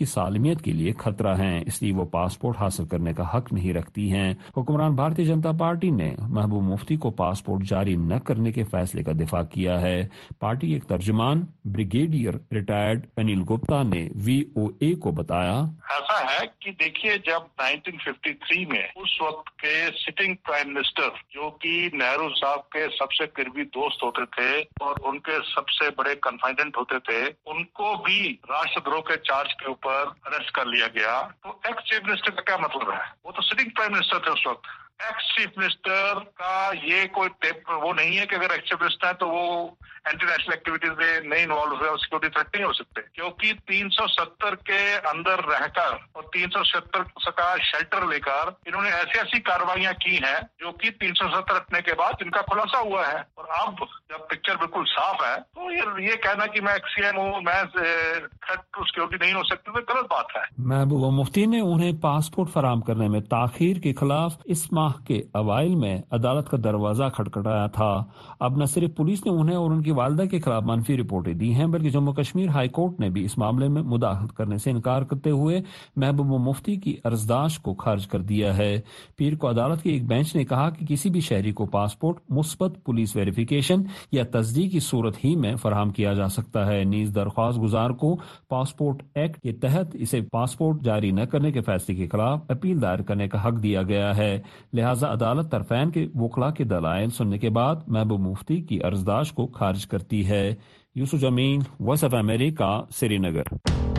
سالمیت کے لیے خطرہ ہیں، اس لیے وہ پاسپورٹ حاصل کرنے کا حق نہیں رکھتی ہیں۔ حکمران بھارتیہ جنتا پارٹی نے محبوب مفتی کو پاسپورٹ جاری نہ کرنے کے فیصلے کا دفاع کیا ہے۔ پارٹی کے ایک ترجمان بریگیڈیئر ریٹائرڈ انیل گپتا نے وی او اے کو بتایا، ایسا ہے کہ دیکھیے جب نائنٹین ففٹی تھری میں اس وقت کے سٹنگ پرائم منسٹر جو کہ نہرو صاحب کے سب سے قریبی دوست ہوتے تھے اور ان کے سب سے بڑے کنفائڈنٹ ہوتے تھے، ان کو بھی راشٹر دروہ کے چارج کے اوپر اریسٹ کر لیا گیا، تو ایکس چیف منسٹر کا کیا مطلب ہے؟ وہ تو سٹنگ پرائم منسٹر تھے اس وقت۔ ایکس چیف منسٹر کا یہ کوئی ٹیپ وہ نہیں ہے کہ اگر ایکس چیف منسٹر ہے تو وہ اینٹی نیشنل ایکٹیویٹیز میں نہیں انوالو ہوئے اور سیکورٹی تھریٹ نہیں ہو سکتے، کیونکہ تین سو ستر کے اندر رہ کر اور تین سو ستر کا شیلٹر لے کر انہوں نے ایسی ایسی کاروائیاں کی ہیں جو کہ تین سو ستر رکھنے کے بعد ان کا خلاصہ ہوا ہے، اور اب جب پکچر بالکل صاف ہے تو یہ کہنا کہ میں ایکس سی ایم ہوں، میں تھریٹ ٹو سیکورٹی نہیں ہو سکتی، تو غلط بات ہے۔ محبوبہ مفتی نے انہیں پاسپورٹ فراہم کرنے میں تاخیر کے خلاف اس ماہ کے اوائل میں عدالت کا دروازہ کھٹکھٹایا تھا۔ اب نہ صرف پولیس نے انہیں اور ان کی والدہ کے خلاف منفی رپورٹیں دی ہیں، بلکہ جموں کشمیر ہائی کورٹ نے بھی اس معاملے میں مداخلت کرنے سے انکار کرتے ہوئے محبوبہ مفتی کی عرضداشت کو خارج کر دیا ہے۔ پیر کو عدالت کے ایک بینچ نے کہا کہ کسی بھی شہری کو پاسپورٹ مثبت پولیس ویریفیکیشن یا تصدیق کی صورت ہی میں فراہم کیا جا سکتا ہے۔ نیز درخواست گزار کو پاسپورٹ ایکٹ کے تحت اسے پاسپورٹ جاری نہ کرنے کے فیصلے کے خلاف اپیل دائر کرنے کا حق دیا گیا ہے، لہذا عدالت طرفین کے وکلاء کے دلائل سننے کے بعد محبوب مفتی کی عرضداشت کو خارج کرتی ہے۔ Yusuf Jameel, voice of America, Srinagar.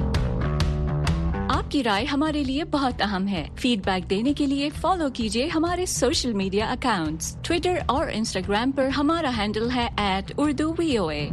آپ کی رائے ہمارے لیے بہت اہم ہے۔ فیڈ بیک دینے کے لیے فالو کیجیے ہمارے سوشل میڈیا اکاؤنٹس، ٹویٹر اور انسٹاگرام پر ہمارا ہینڈل ہے ایٹ اردو وی او اے۔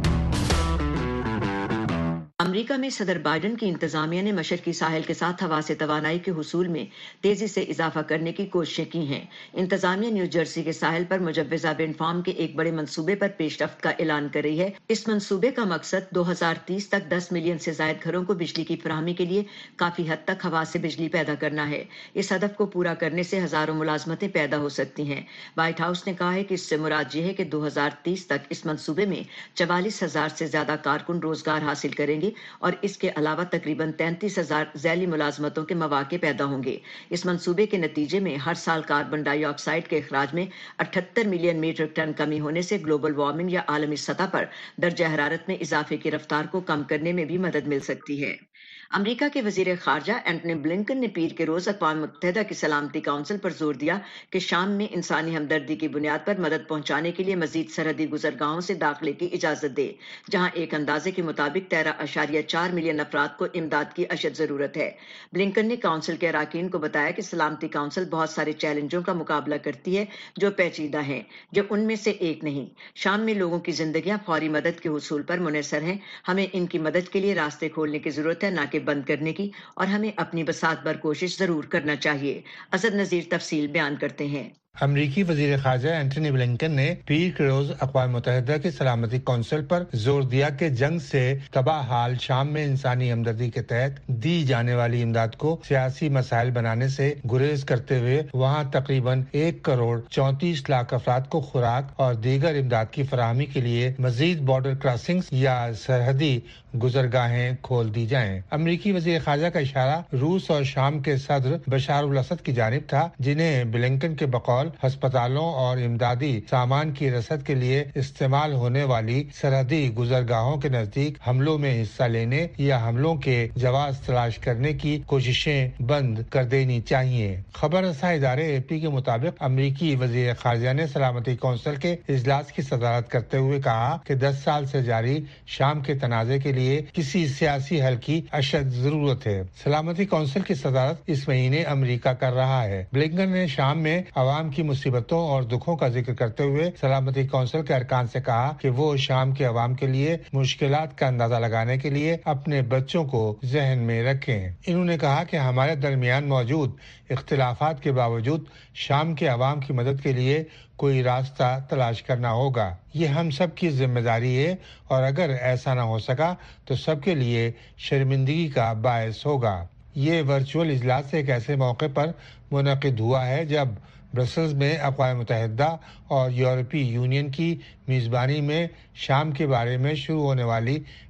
امریکہ میں صدر بائیڈن کی انتظامیہ نے مشرقی ساحل کے ساتھ ہوا سے توانائی کے حصول میں تیزی سے اضافہ کرنے کی کوششیں کی ہیں۔ انتظامیہ نیو جرسی کے ساحل پر مجوزہ ونڈ فارم کے ایک بڑے منصوبے پر پیش رفت کا اعلان کر رہی ہے۔ اس منصوبے کا مقصد دو ہزار تیس تک دس ملین سے زائد گھروں کو بجلی کی فراہمی کے لیے کافی حد تک ہوا سے بجلی پیدا کرنا ہے۔ اس ہدف کو پورا کرنے سے ہزاروں ملازمتیں پیدا ہو سکتی ہیں۔ وائٹ ہاؤس نے کہا ہے کہ اس سے مراد یہ ہے کہ دو ہزار تیس تک اس منصوبے میں چوالیس ہزار سے زیادہ کارکن روزگار حاصل کریں گے اور اس کے علاوہ تقریباً تینتیس ہزار ذیلی ملازمتوں کے مواقع پیدا ہوں گے۔ اس منصوبے کے نتیجے میں ہر سال کاربن ڈائی آکسائیڈ کے اخراج میں اٹھہتر ملین میٹرک ٹن کمی ہونے سے گلوبل وارمنگ یا عالمی سطح پر درجہ حرارت میں اضافے کی رفتار کو کم کرنے میں بھی مدد مل سکتی ہے۔ امریکہ کے وزیر خارجہ اینٹونی بلنکن نے پیر کے روز اقوام متحدہ کی سلامتی کونسل پر زور دیا کہ شام میں انسانی ہمدردی کی بنیاد پر مدد پہنچانے کے لیے مزید سرحدی گزرگاہوں سے داخلے کی اجازت دے، جہاں ایک اندازے کے مطابق تیرہ اشاریہ چار ملین افراد کو امداد کی اشد ضرورت ہے۔ بلنکن نے کونسل کے اراکین کو بتایا کہ سلامتی کونسل بہت سارے چیلنجوں کا مقابلہ کرتی ہے جو پیچیدہ ہیں، جو ان میں سے ایک نہیں۔ شام میں لوگوں کی زندگیاں فوری مدد کے حصول پر منحصر ہیں، ہمیں ان کی مدد کے لیے راستے کھولنے کی ضرورت ہے، نہ کہ بند کرنے کی، اور ہمیں اپنی بساط بھر کوشش ضرور کرنا چاہیے۔ اسد نذیر تفصیل بیان کرتے ہیں۔ امریکی وزیر خارجہ اینٹونی بلنکن نے پیر کے روز اقوام متحدہ کی سلامتی کونسل پر زور دیا کہ جنگ سے تباہ حال شام میں انسانی ہمدردی کے تحت دی جانے والی امداد کو سیاسی مسائل بنانے سے گریز کرتے ہوئے وہاں تقریباً ایک کروڑ چونتیس لاکھ افراد کو خوراک اور دیگر امداد کی فراہمی کے لیے مزید بارڈر کراسنگز یا سرحدی گزرگاہیں کھول دی جائیں۔ امریکی وزیر خارجہ کا اشارہ روس اور شام کے صدر بشار الاسد کی جانب تھا، جنہیں بلنکن کے بقول ہسپتالوں اور امدادی سامان کی رسد کے لیے استعمال ہونے والی سرحدی گزرگاہوں کے نزدیک حملوں میں حصہ لینے یا حملوں کے جواز تلاش کرنے کی کوششیں بند کر دینی چاہیے۔ خبر رساں ادارے اے پی کے مطابق امریکی وزیر خارجہ نے سلامتی کونسل کے اجلاس کی صدارت کرتے ہوئے کہا کہ دس سال سے جاری شام کے تنازع کے لیے کسی سیاسی حل کی اشد ضرورت ہے۔ سلامتی کونسل کی صدارت اس مہینے امریکہ کر رہا ہے۔ بلنکن نے شام میں عوام کی مصیبتوں اور دکھوں کا ذکر کرتے ہوئے سلامتی کونسل کے ارکان سے کہا کہ وہ شام کے عوام کے لیے مشکلات کا اندازہ لگانے کے لیے اپنے بچوں کو ذہن میں رکھیں۔ انہوں نے کہا کہ ہمارے درمیان موجود اختلافات کے باوجود شام کے عوام کی مدد کے لیے کوئی راستہ تلاش کرنا ہوگا۔ یہ ہم سب کی ذمہ داری ہے، اور اگر ایسا نہ ہو سکا تو سب کے لیے شرمندگی کا باعث ہوگا۔ یہ ورچوئل اجلاس ایک ایسے موقع پر منعقد ہوا ہے جب برسلز میں اقوام متحدہ اور یورپی یونین کی میزبانی میں شام کے بارے میں شروع ہونے والی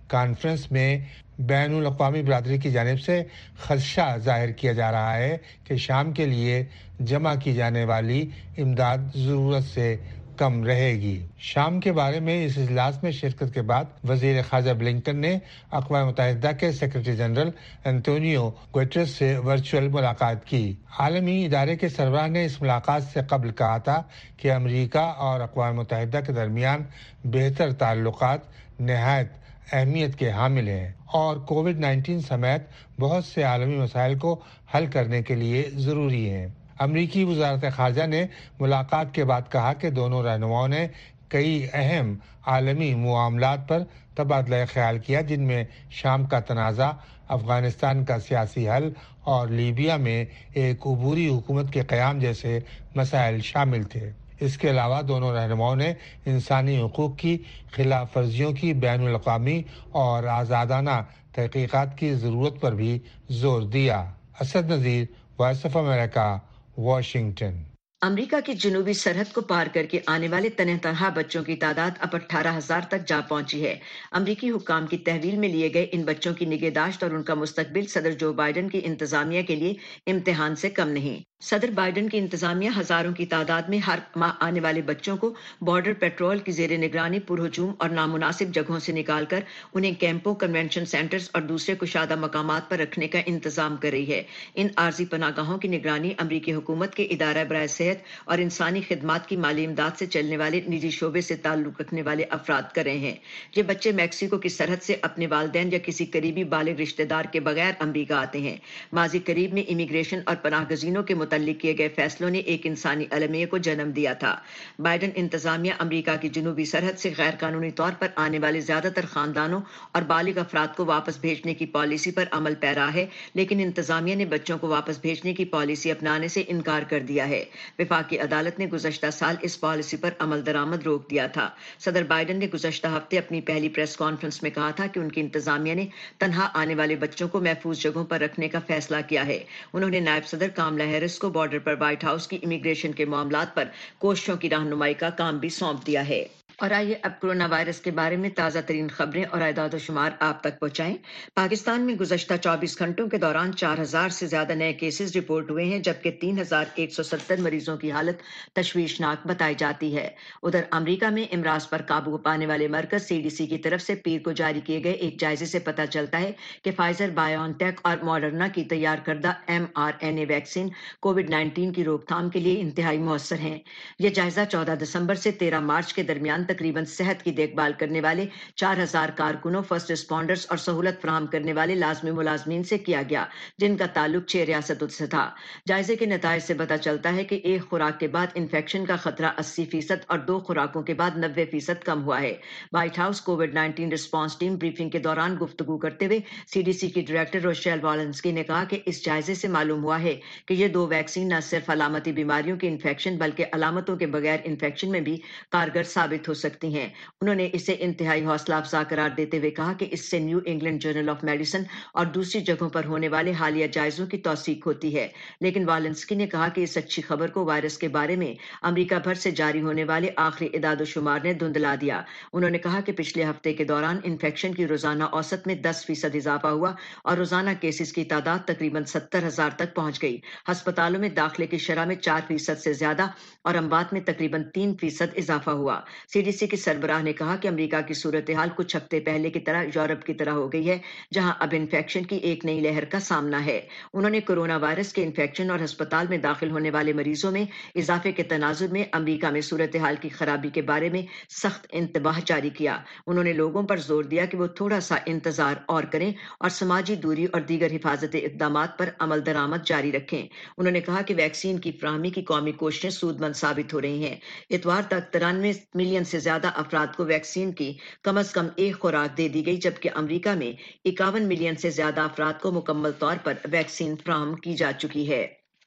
کانفرنس میں بین الاقوامی برادری کی جانب سے خدشہ ظاہر کیا جا رہا ہے کہ شام کے لیے جمع کی جانے والی امداد ضرورت سے کم رہے گی۔ شام کے بارے میں اس اجلاس میں شرکت کے بعد وزیر خارجہ بلنکن نے اقوام متحدہ کے سیکرٹری جنرل انتونیو گوٹریس سے ورچوئل ملاقات کی۔ عالمی ادارے کے سربراہ نے اس ملاقات سے قبل کہا تھا کہ امریکہ اور اقوام متحدہ کے درمیان بہتر تعلقات نہایت اہمیت کے حامل ہیں اور کووڈ نائنٹین سمیت بہت سے عالمی مسائل کو حل کرنے کے لیے ضروری ہیں۔ امریکی وزارت خارجہ نے ملاقات کے بعد کہا کہ دونوں رہنماؤں نے کئی اہم عالمی معاملات پر تبادلہ خیال کیا، جن میں شام کا تنازع، افغانستان کا سیاسی حل اور لیبیا میں ایک عبوری حکومت کے قیام جیسے مسائل شامل تھے۔ اس کے علاوہ دونوں رہنماؤں نے انسانی حقوق کی خلاف ورزیوں کی بین الاقوامی اور آزادانہ تحقیقات کی ضرورت پر بھی زور دیا۔ Asad Nazir, voice of America, Washington. امریکہ کی جنوبی سرحد کو پار کر کے آنے والے تنہ تنہا بچوں کی تعداد اب اٹھارہ ہزار تک جا پہنچی ہے۔ امریکی حکام کی تحویل میں لیے گئے ان بچوں کی نگہداشت اور ان کا مستقبل صدر جو بائیڈن کی انتظامیہ کے لیے امتحان سے کم نہیں۔ صدر بائیڈن کی انتظامیہ ہزاروں کی تعداد میں ہر ماہ آنے والے بچوں کو بارڈر پیٹرول کی زیر نگرانی پرہجوم اور نامناسب جگہوں سے نکال کر انہیں کیمپوں، کنونشن سینٹرز اور دوسرے کشادہ مقامات پر رکھنے کا انتظام کر رہی ہے۔ ان عارضی پناہ گاہوں کی نگرانی امریکی حکومت کے ادارہ برائے صحت اور انسانی خدمات کی مالی امداد سے چلنے والے نجی شعبے سے تعلق رکھنے والے افراد کر رہے ہیں۔ یہ بچے میکسیکو کی سرحد سے اپنے والدین یا کسی قریبی بالغ رشتہ دار کے بغیر امریکہ آتے ہیں۔ ماضی قریب میں امیگریشن اور پناہ گزینوں کے متعلق کیے گئے فیصلوں نے ایک انسانی المیہ کو جنم دیا تھا۔ بائیڈن انتظامیہ امریکہ کی جنوبی سرحد سے غیر قانونی طور پر آنے والے زیادہ تر خاندانوں اور بالغ افراد کو واپس بھیجنے کی پالیسی پر عمل پیرا ہے، لیکن انتظامیہ نے بچوں کو واپس بھیجنے کی پالیسی اپنانے سے انکار کر دیا ہے۔ وفاقی عدالت نے گزشتہ سال اس پالیسی پر عمل درآمد روک دیا تھا۔ صدر بائیڈن نے گزشتہ ہفتے اپنی پہلی پریس کانفرنس میں کہا تھا کہ ان کی انتظامیہ نے تنہا آنے والے بچوں کو محفوظ جگہوں پر رکھنے کا فیصلہ کیا ہے۔ انہوں نے نائب صدر کاملا ہیرس کو بارڈر پر وائٹ ہاؤس کی امیگریشن کے معاملات پر کوششوں کی رہنمائی کا کام بھی سونپ دیا ہے۔ اور آئیے اب کورونا وائرس کے بارے میں تازہ ترین خبریں اور اعداد و شمار آپ تک پہنچائیں۔ پاکستان میں گزشتہ چوبیس گھنٹوں کے دوران چار ہزار سے زیادہ نئے کیسز رپورٹ ہوئے ہیں، جبکہ تین ہزار ایک سو ستر مریضوں کی حالت تشویشناک بتائی جاتی ہے۔ ادھر امریکہ میں امراض پر قابو پانے والے مرکز سی ڈی سی کی طرف سے پیر کو جاری کیے گئے ایک جائزے سے پتہ چلتا ہے کہ فائزر بایون ٹیک اور ماڈرنا کی تیار کردہ M R N A vaccine COVID nineteen کی روک تھام کے لیے انتہائی مؤثر ہیں۔ یہ جائزہ چودہ دسمبر سے تیرہ مارچ کے درمیان تقریباً صحت کی دیکھ بھال کرنے والے چار ہزار کارکنوں، فرسٹ رسپونڈرز اور سہولت فراہم کرنے والے لازمی ملازمین سے کیا گیا، جن کا تعلق چھ ریاستوں سے تھا۔ جائزے کے نتائج سے پتہ چلتا ہے کہ ایک خوراک کے بعد انفیکشن کا خطرہ اسی فیصد اور دو خوراکوں کے بعد نوے فیصد کم ہوا ہے۔ White House COVID nineteen response team briefing کے دوران گفتگو کرتے ہوئے سی ڈی سی کی ڈائریکٹر روشیل والنسکی نے کہا کہ اس جائزے سے معلوم ہوا ہے کہ یہ دو ویکسین نہ صرف علامتی بیماریوں کی انفیکشن بلکہ علامتوں کے بغیر انفیکشن میں بھی کارگر ثابت ہو سکتی ہیں۔ انہوں نے اسے انتہائی حوصلہ افزا قرار دیتے ہوئے کہا کہ اس سے New England journal of medicine اور دوسری جگہوں پر ہونے والے حالیہ جائزوں کی توثیق ہوتی ہے، لیکن والنسکی نے کہا کہ اس اچھی خبر کو وائرس کے بارے میں امریکہ بھر سے جاری ہونے والے آخری اعداد و شمار نے دھندلا دیا۔ انہوں نے کہا کہ پچھلے ہفتے کے دوران انفیکشن کی روزانہ اوسط میں دس فیصد اضافہ ہوا اور روزانہ کیسز کی تعداد تقریباً ستر ہزار تک پہنچ گئی۔ ہسپتالوں میں داخلے کی شرح میں چار فیصد سے زیادہ اور اموات میں تقریباً تین فیصد اضافہ ہوا۔ سی ڈی سی کے سربراہ نے کہا کہ امریکہ کی صورتحال کچھ ہفتے پہلے کی طرح یورپ کی طرح ہو گئی ہے، جہاں اب انفیکشن کی ایک نئی لہر کا سامنا ہے۔ انہوں نے کورونا وائرس کے انفیکشن اور ہسپتال میں داخل ہونے والے مریضوں میں اضافے کے تناظر میں امریکہ میں صورتحال کی خرابی کے بارے میں سخت انتباہ جاری کیا۔ انہوں نے لوگوں پر زور دیا کہ وہ تھوڑا سا انتظار اور کریں اور سماجی دوری اور دیگر حفاظتی اقدامات پر عمل درآمد جاری رکھیں۔ انہوں نے کہا کہ ویکسین کی فراہمی کی قومی کوششیں سود مند ثابت ہو رہی ہیں۔ اتوار تک ترانوے ملین سے زیادہ افراد کو ویکسین کی کم از کم ایک خوراک دے دی گئی، جبکہ امریکہ میں اکاون ملین سے زیادہ افراد کو مکمل طور پر ویکسین فراہم کی جا چکی ہے۔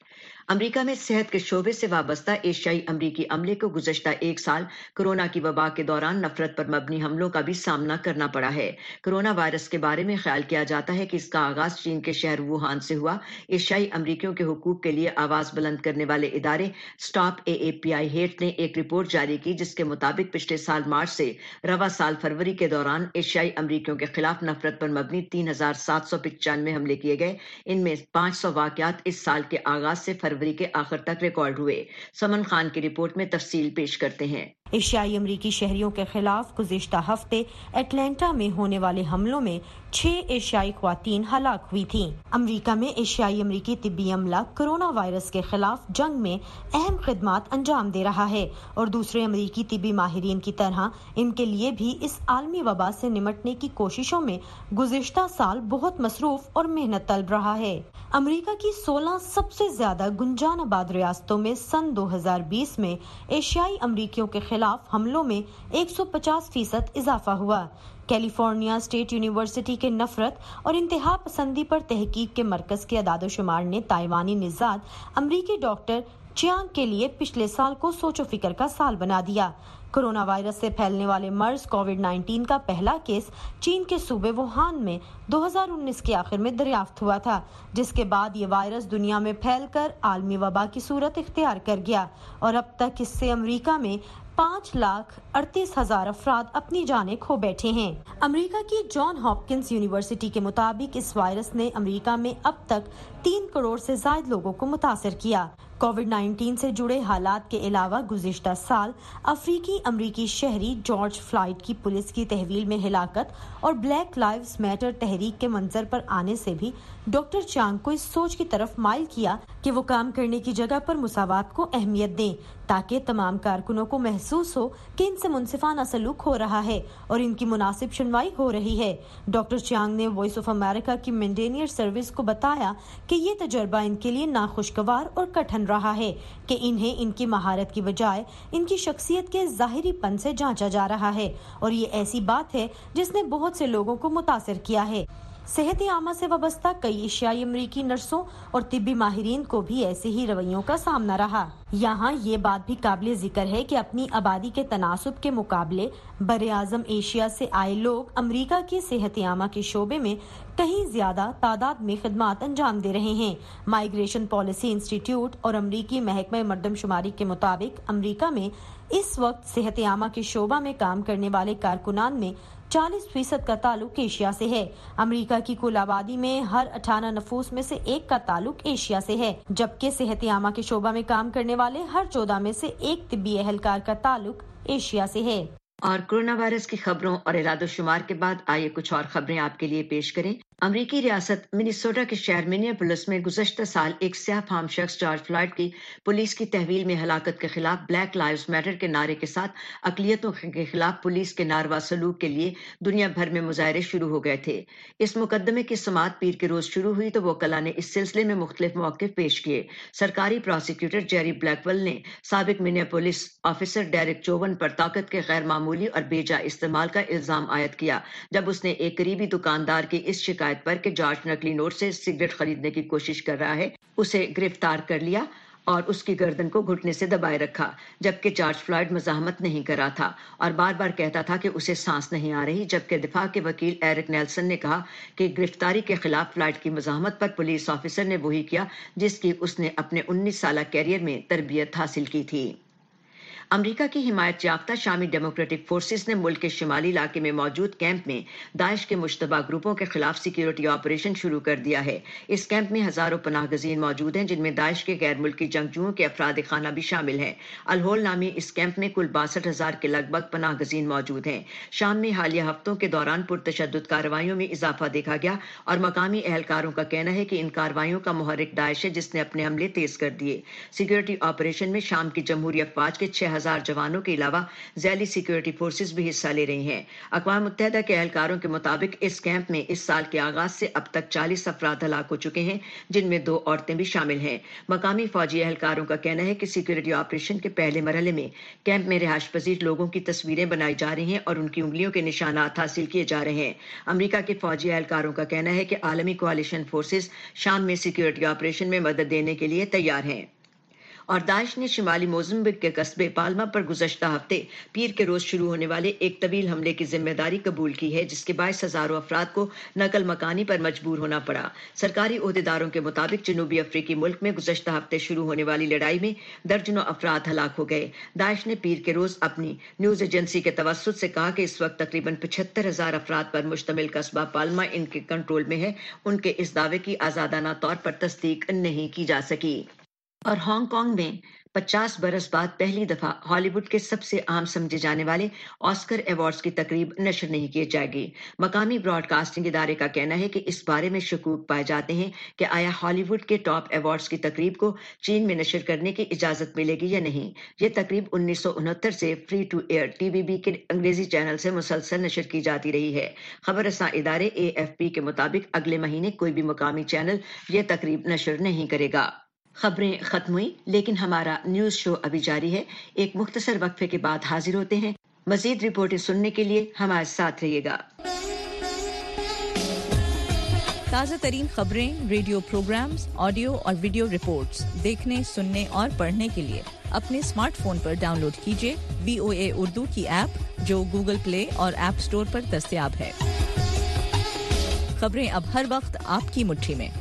امریکہ میں صحت کے شعبے سے وابستہ ایشیائی امریکی عملے کو گزشتہ ایک سال کورونا کی وبا کے دوران نفرت پر مبنی حملوں کا بھی سامنا کرنا پڑا ہے۔ کورونا وائرس کے بارے میں خیال کیا جاتا ہے کہ اس کا آغاز چین کے شہر ووہان سے ہوا۔ ایشیائی امریکیوں کے حقوق کے لیے آواز بلند کرنے والے ادارے stop a a P I hate نے ایک رپورٹ جاری کی جس کے مطابق پچھلے سال مارچ سے رواں سال فروری کے دوران ایشیائی امریکیوں کے خلاف نفرت پر مبنی تین ہزار سات سو پچانوے حملے کیے گئے۔ ان میں پانچ سو واقعات اس سال کے آغاز سے فروری کے آخر تک ریکارڈ ہوئے۔ سمن خان کی رپورٹ میں تفصیل پیش کرتے ہیں۔ ایشیائی امریکی شہریوں کے خلاف گزشتہ ہفتے اٹلانٹا میں ہونے والے حملوں میں چھ ایشیائی خواتین ہلاک ہوئی تھیں۔ امریکہ میں ایشیائی امریکی طبی عملہ کورونا وائرس کے خلاف جنگ میں اہم خدمات انجام دے رہا ہے اور دوسرے امریکی طبی ماہرین کی طرح ان کے لیے بھی اس عالمی وبا سے نمٹنے کی کوششوں میں گزشتہ سال بہت مصروف اور محنت طلب رہا ہے۔ امریکہ کی سولہ سب سے زیادہ گنجان آباد ریاستوں میں سن دو ہزار بیس میں ایشیائی امریکیوں کے خلاف حملوں میں ایک سو پچاس فیصد اضافہ ہوا۔ کیلیفورنیا اسٹیٹ یونیورسٹی کے نفرت اور انتہا پسندی پر تحقیق کے مرکز کے اعداد و شمار نے تائیوانی نژاد امریکی ڈاکٹر چیانگ کے لیے پچھلے سال کو سوچ و فکر کا سال بنا دیا۔ کورونا وائرس سے پھیلنے والے مرض کووڈ نائنٹین کا پہلا کیس چین کے صوبے ووہان میں دو ہزار انیس کے آخر میں دریافت ہوا تھا، جس کے بعد یہ وائرس دنیا میں پھیل کر عالمی وبا کی صورت اختیار کر گیا اور اب تک اس سے امریکہ میں پانچ لاکھ اڑتیس ہزار افراد اپنی جانیں کھو بیٹھے ہیں۔ امریکہ کی جان ہاپکنس یونیورسٹی کے مطابق اس وائرس نے امریکہ میں اب تک تین کروڑ سے زائد لوگوں کو متاثر کیا۔ کووڈ نائنٹین سے جڑے حالات کے علاوہ گزشتہ سال افریقی امریکی شہری جارج فلائیڈ کی پولیس کی تحویل میں ہلاکت اور بلیک لائیوز میٹر تحریک کے منظر پر آنے سے بھی ڈاکٹر چانگ کو اس سوچ کی طرف مائل کیا کہ وہ کام کرنے کی جگہ پر مساوات کو اہمیت دیں تاکہ تمام کارکنوں کو محسوس ہو کہ ان سے منصفانہ سلوک ہو رہا ہے اور ان کی مناسب سنوائی ہو رہی ہے۔ ڈاکٹر چانگ نے وائس آف امریکہ کی مینڈینئر سروس کو بتایا کہ یہ تجربہ ان کے لیے ناخوشگوار اور کٹھن رہا ہے کہ انہیں ان کی مہارت کی بجائے ان کی شخصیت کے ظاہری پن سے جانچا جا رہا ہے اور یہ ایسی بات ہے جس نے بہت سے لوگوں کو متاثر کیا ہے۔ صحت عامہ سے وابستہ کئی ایشیائی امریکی نرسوں اور طبی ماہرین کو بھی ایسے ہی رویوں کا سامنا رہا۔ یہاں یہ بات بھی قابل ذکر ہے کہ اپنی آبادی کے تناسب کے مقابلے بر اعظم ایشیا سے آئے لوگ امریکہ کی صحت عامہ کے شعبے میں کہیں زیادہ تعداد میں خدمات انجام دے رہے ہیں۔ مائیگریشن پالیسی انسٹیٹیوٹ اور امریکی محکمہ مردم شماری کے مطابق امریکہ میں اس وقت صحت عامہ کے شعبہ میں کام کرنے والے کارکنان میں چالیس فیصد کا تعلق ایشیا سے ہے۔ امریکہ کی کل آبادی میں ہر اٹھارہ نفوس میں سے ایک کا تعلق ایشیا سے ہے، جبکہ صحت عامہ کے شعبہ میں کام کرنے والے ہر چودہ میں سے ایک طبی اہلکار کا تعلق ایشیا سے ہے۔ اور کورونا وائرس کی خبروں اور اعداد و شمار کے بعد آئیے کچھ اور خبریں آپ کے لیے پیش کریں۔ امریکی ریاست منیسوٹا کے شہر منیاپولس میں گزشتہ سال ایک سیاہ فام شخص جارج فلائیڈ کی پولیس کی تحویل میں ہلاکت کے خلاف بلیک لائیوز میٹر کے نعرے کے ساتھ اقلیتوں کے خلاف پولیس کے ناروا سلوک کے لیے دنیا بھر میں مظاہرے شروع ہو گئے تھے۔ اس مقدمے کی سماعت پیر کے روز شروع ہوئی تو وکلاء نے اس سلسلے میں مختلف مواقف پیش کیے۔ سرکاری پراسیکیوٹر جیری بلیک ویل نے سابق منیاپولس آفیسر ڈیرک چوون پر طاقت کے غیر معمولی اور بے جا استعمال کا الزام عائد کیا جب اس نے ایک قریبی دکاندار کی اس شکایت پر کہ جارج نکلی نوٹ سے سگریٹ خریدنے کی کوشش کر رہا ہے اسے گرفتار کر لیا اور اس کی گردن کو گھٹنے سے دبائے رکھا، جبکہ جارج فلائیڈ مزاحمت نہیں کر رہا تھا اور بار بار کہتا تھا کہ اسے سانس نہیں آ رہی، جبکہ دفاع کے وکیل ایرک نیلسن نے کہا کہ گرفتاری کے خلاف فلائیڈ کی مزاحمت پر پولیس آفیسر نے وہی کیا جس کی اس نے اپنے انیس سالہ کیریئر میں تربیت حاصل کی تھی۔ امریکہ کی حمایت یافتہ شامی ڈیموکریٹک فورسز نے ملک کے شمالی علاقے میں موجود کیمپ میں داعش کے مشتبہ گروپوں کے خلاف سیکیورٹی آپریشن شروع کر دیا ہے۔ اس کیمپ میں ہزاروں پناہ گزین موجود ہیں جن میں داعش کے غیر ملکی جنگجوؤں کے افراد خانہ بھی شامل ہیں۔ الہول نامی اس کیمپ میں کل باسٹھ ہزار کے لگ بھگ پناہ گزین موجود ہیں۔ شام میں حالیہ ہفتوں کے دوران پرتشدد کارروائیوں میں اضافہ دیکھا گیا اور مقامی اہلکاروں کا کہنا ہے کہ ان کارروائیوں کا محرک داعش ہے جس نے اپنے حملے تیز کر دیے۔ سیکیورٹی آپریشن میں شام کی جمہوری افواج کے چھ ہزار جوانوں کے علاوہ ذیلی سیکیورٹی فورسز بھی حصہ لے رہی ہیں۔ اقوام متحدہ کے اہلکاروں کے مطابق اس کیمپ میں اس سال کے آغاز سے اب تک چالیس افراد ہلاک ہو چکے ہیں جن میں دو عورتیں بھی شامل ہیں۔ مقامی فوجی اہلکاروں کا کہنا ہے کہ سیکیورٹی آپریشن کے پہلے مرحلے میں کیمپ میں رہائش پذیر لوگوں کی تصویریں بنائی جا رہی ہیں اور ان کی انگلیوں کے نشانات حاصل کیے جا رہے ہیں۔ امریکہ کے فوجی اہلکاروں کا کہنا ہے کہ عالمی کوalition فورسز شام میں سیکیورٹی آپریشن میں مدد دینے کے لیے تیار ہیں۔ اور داعش نے شمالی موزمبک کے قصبے پالما پر گزشتہ ہفتے پیر کے روز شروع ہونے والے ایک طویل حملے کی ذمہ داری قبول کی ہے، جس کے باعث ہزاروں افراد کو نقل مکانی پر مجبور ہونا پڑا۔ سرکاری عہدیداروں کے مطابق جنوبی افریقی ملک میں گزشتہ ہفتے شروع ہونے والی لڑائی میں درجنوں افراد ہلاک ہو گئے۔ داعش نے پیر کے روز اپنی نیوز ایجنسی کے توسط سے کہا کہ اس وقت تقریباً پچہتر ہزار افراد پر مشتمل قصبہ پالما ان کے کنٹرول میں ہے۔ ان کے اس دعوے کی آزادانہ طور پر تصدیق نہیں کی جا سکی۔ اور ہانگ کانگ میں پچاس برس بعد پہلی دفعہ ہالی ووڈ کے سب سے اہم سمجھے جانے والے آسکر ایوارڈز کی تقریب نشر نہیں کی جائے گی۔ مقامی براڈ کاسٹنگ ادارے کا کہنا ہے کہ اس بارے میں شکوک پائے جاتے ہیں کہ آیا ہالی ووڈ کے ٹاپ ایوارڈز کی تقریب کو چین میں نشر کرنے کی اجازت ملے گی یا نہیں۔ یہ تقریب انیس سو انہتر سے free to air T V B کے انگریزی چینل سے مسلسل نشر کی جاتی رہی ہے۔ خبر رساں ادارے اے ایف پی کے مطابق اگلے مہینے کوئی بھی مقامی چینل یہ تقریب نشر نہیں کرے گا۔ خبریں ختم ہوئی، لیکن ہمارا نیوز شو ابھی جاری ہے۔ ایک مختصر وقفے کے بعد حاضر ہوتے ہیں۔ مزید رپورٹیں سننے کے لیے ہمارے ساتھ رہیے گا۔ تازہ ترین خبریں، ریڈیو پروگرامز، آڈیو اور ویڈیو رپورٹس دیکھنے، سننے اور پڑھنے کے لیے اپنے اسمارٹ فون پر ڈاؤن لوڈ کیجیے وی او اے اردو کی ایپ، جو گوگل پلے اور ایپ اسٹور پر دستیاب ہے۔ خبریں اب ہر وقت آپ کی مٹھی میں۔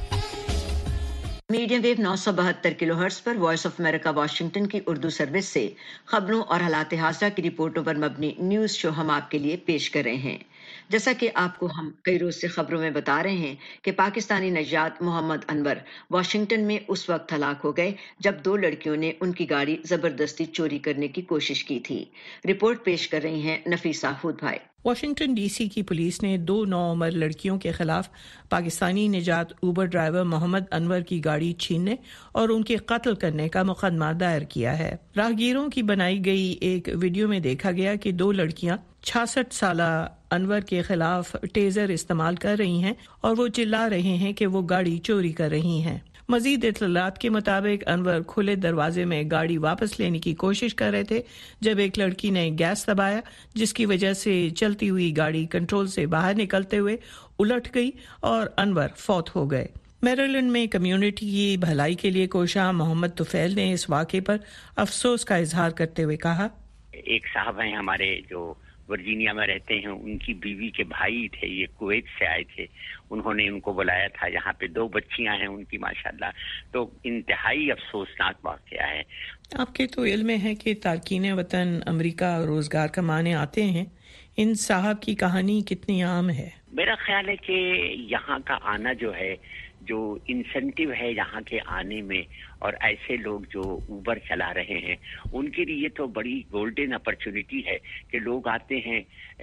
میڈیم ویو نو سو بہتر کلو ہرٹز پر وائس آف امریکہ واشنگٹن کی اردو سروس سے خبروں اور حالات حاضرہ کی رپورٹوں پر مبنی نیوز شو ہم آپ کے لیے پیش کر رہے ہیں۔ جیسا کہ آپ کو ہم کئی روز سے خبروں میں بتا رہے ہیں کہ پاکستانی نژاد محمد انور واشنگٹن میں اس وقت ہلاک ہو گئے جب دو لڑکیوں نے ان کی گاڑی زبردستی چوری کرنے کی کوشش کی تھی۔ رپورٹ پیش کر رہی ہیں نفیسہ خود بھائی۔ واشنگٹن ڈی سی کی پولیس نے دو نوعمر لڑکیوں کے خلاف پاکستانی نژاد اوبر ڈرائیور محمد انور کی گاڑی چھیننے اور ان کے قتل کرنے کا مقدمہ دائر کیا ہے۔ راہگیروں کی بنائی گئی ایک ویڈیو میں دیکھا گیا کہ دو لڑکیاں چھیاسٹھ سالہ انور کے خلاف ٹیزر استعمال کر رہی ہیں اور وہ چلا رہے ہیں کہ وہ گاڑی چوری کر رہی ہیں۔ مزید اطلاعات کے مطابق انور کھلے دروازے میں گاڑی واپس لینے کی کوشش کر رہے تھے جب ایک لڑکی نے گیس دبایا، جس کی وجہ سے چلتی ہوئی گاڑی کنٹرول سے باہر نکلتے ہوئے الٹ گئی اور انور فوت ہو گئے۔ میریلینڈ میں کمیونٹی کی بھلائی کے لیے کوشاں محمد طفیل نے اس واقعے پر افسوس کا اظہار کرتے ہوئے کہا، ایک صاحب ہیں ہمارے جو ورجینیا میں رہتے ہیں، ان کی بیوی کے بھائی تھے، یہ کویت سے آئے تھے، انہوں نے ان کو بلایا تھا، یہاں پہ دو بچیاں ہیں ان کی ماشاءاللہ، تو انتہائی افسوسناک واقعہ ہے۔ آپ کے تو علم ہے کہ تارکین وطن امریکہ روزگار کمانے آتے ہیں، ان صاحب کی کہانی کتنی عام ہے؟ میرا خیال ہے کہ یہاں کا آنا جو ہے، جو انسینٹیو ہے یہاں کے آنے میں، اور ایسے لوگ جو اوبر چلا رہے ہیں ان کے لیے تو بڑی گولڈن اپرچونٹی ہے کہ لوگ آتے ہیں،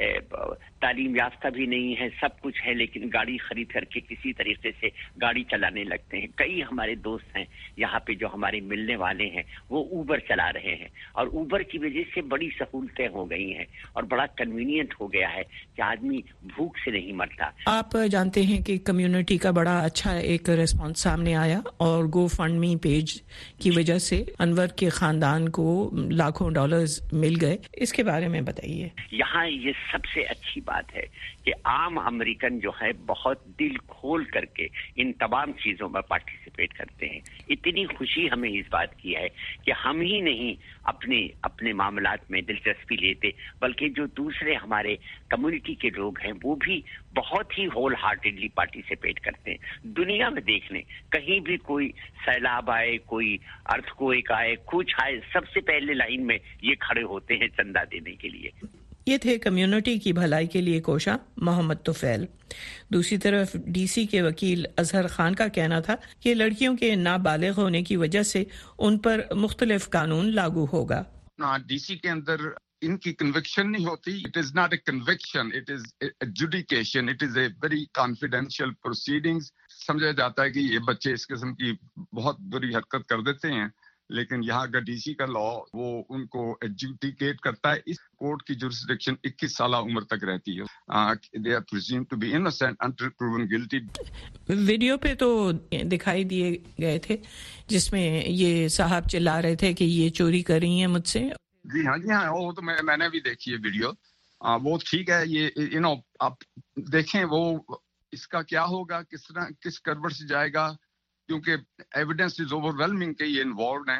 تعلیم یافتہ بھی نہیں ہے، سب کچھ ہے، لیکن گاڑی خرید کر کے کسی طریقے سے گاڑی چلانے لگتے ہیں۔ کئی ہمارے دوست ہیں یہاں پہ جو ہمارے ملنے والے ہیں، وہ اوبر چلا رہے ہیں، اور اوبر کی وجہ سے بڑی سہولتیں ہو گئی ہیں اور بڑا کنوینئنٹ ہو گیا ہے کہ آدمی بھوک سے نہیں مرتا۔ آپ جانتے ہیں کہ کمیونٹی کا بڑا اچھا ایک ریسپانس سامنے آیا اور گو فنڈ می پیج کی وجہ سے انور کے خاندان کو لاکھوں ڈالرز مل گئے، اس کے بارے میں بتائیے۔ یہاں یہ سب سے اچھی بات ہے کہ عام امریکن جو ہے بہت دل کھول کر کے ان تمام چیزوں میں پارٹیسپیٹ کرتے ہیں۔ اتنی خوشی ہمیں اس بات کی ہے کہ ہم ہی نہیں اپنے اپنے معاملات میں دلچسپی لیتے، بلکہ جو دوسرے ہمارے کمیونٹی کے لوگ ہیں وہ بھی بہت ہی ہول ہارٹیڈلی پارٹیسپیٹ کرتے ہیں۔ دنیا میں دیکھ لیں، کہیں بھی کوئی سیلاب آئے، کوئی ارتھ کوئک آئے، کچھ آئے، سب سے پہلے لائن میں یہ کھڑے ہوتے ہیں چندہ دینے کے لیے۔ یہ تھے کمیونٹی کی بھلائی کے لیے کوشاں محمد طفیل۔ دوسری طرف ڈی سی کے وکیل اظہر خان کا کہنا تھا کہ لڑکیوں کے نابالغ ہونے کی وجہ سے ان پر مختلف قانون لاگو ہوگا۔ ڈی سی کے اندر ان کی کنوکشن نہیں ہوتی، it is not a conviction, it is adjudication, it is a very confidential proceedings. سمجھا جاتا ہے کہ یہ بچے اس قسم کی بہت بری حرکت کر دیتے ہیں، لیکن یہاں کا ڈی سی کا لا وہ ان کو ایڈجوڈیکیٹ کرتا ہے۔ اس کورٹ کی جورسڈکشن اکیس سالہ عمر تک رہتی ہے۔ They are presumed to be innocent until proven guilty. Video پہ تو دکھائی دیے گئے تھے جس میں یہ صاحب چلا رہے تھے کہ یہ چوری کر رہی ہیں مجھ سے۔ جی ہاں جی ہاں، وہ تو میں میں نے بھی دیکھی ہے ویڈیو، وہ ٹھیک ہے۔ یہ یو نو آپ دیکھیں وہ اس کا کیا ہوگا، کس طرح کس کروٹ سے جائے گا، کیونکہ ایویڈنس از اوور ویلمنگ کہ یہ انوالوڈ ہیں۔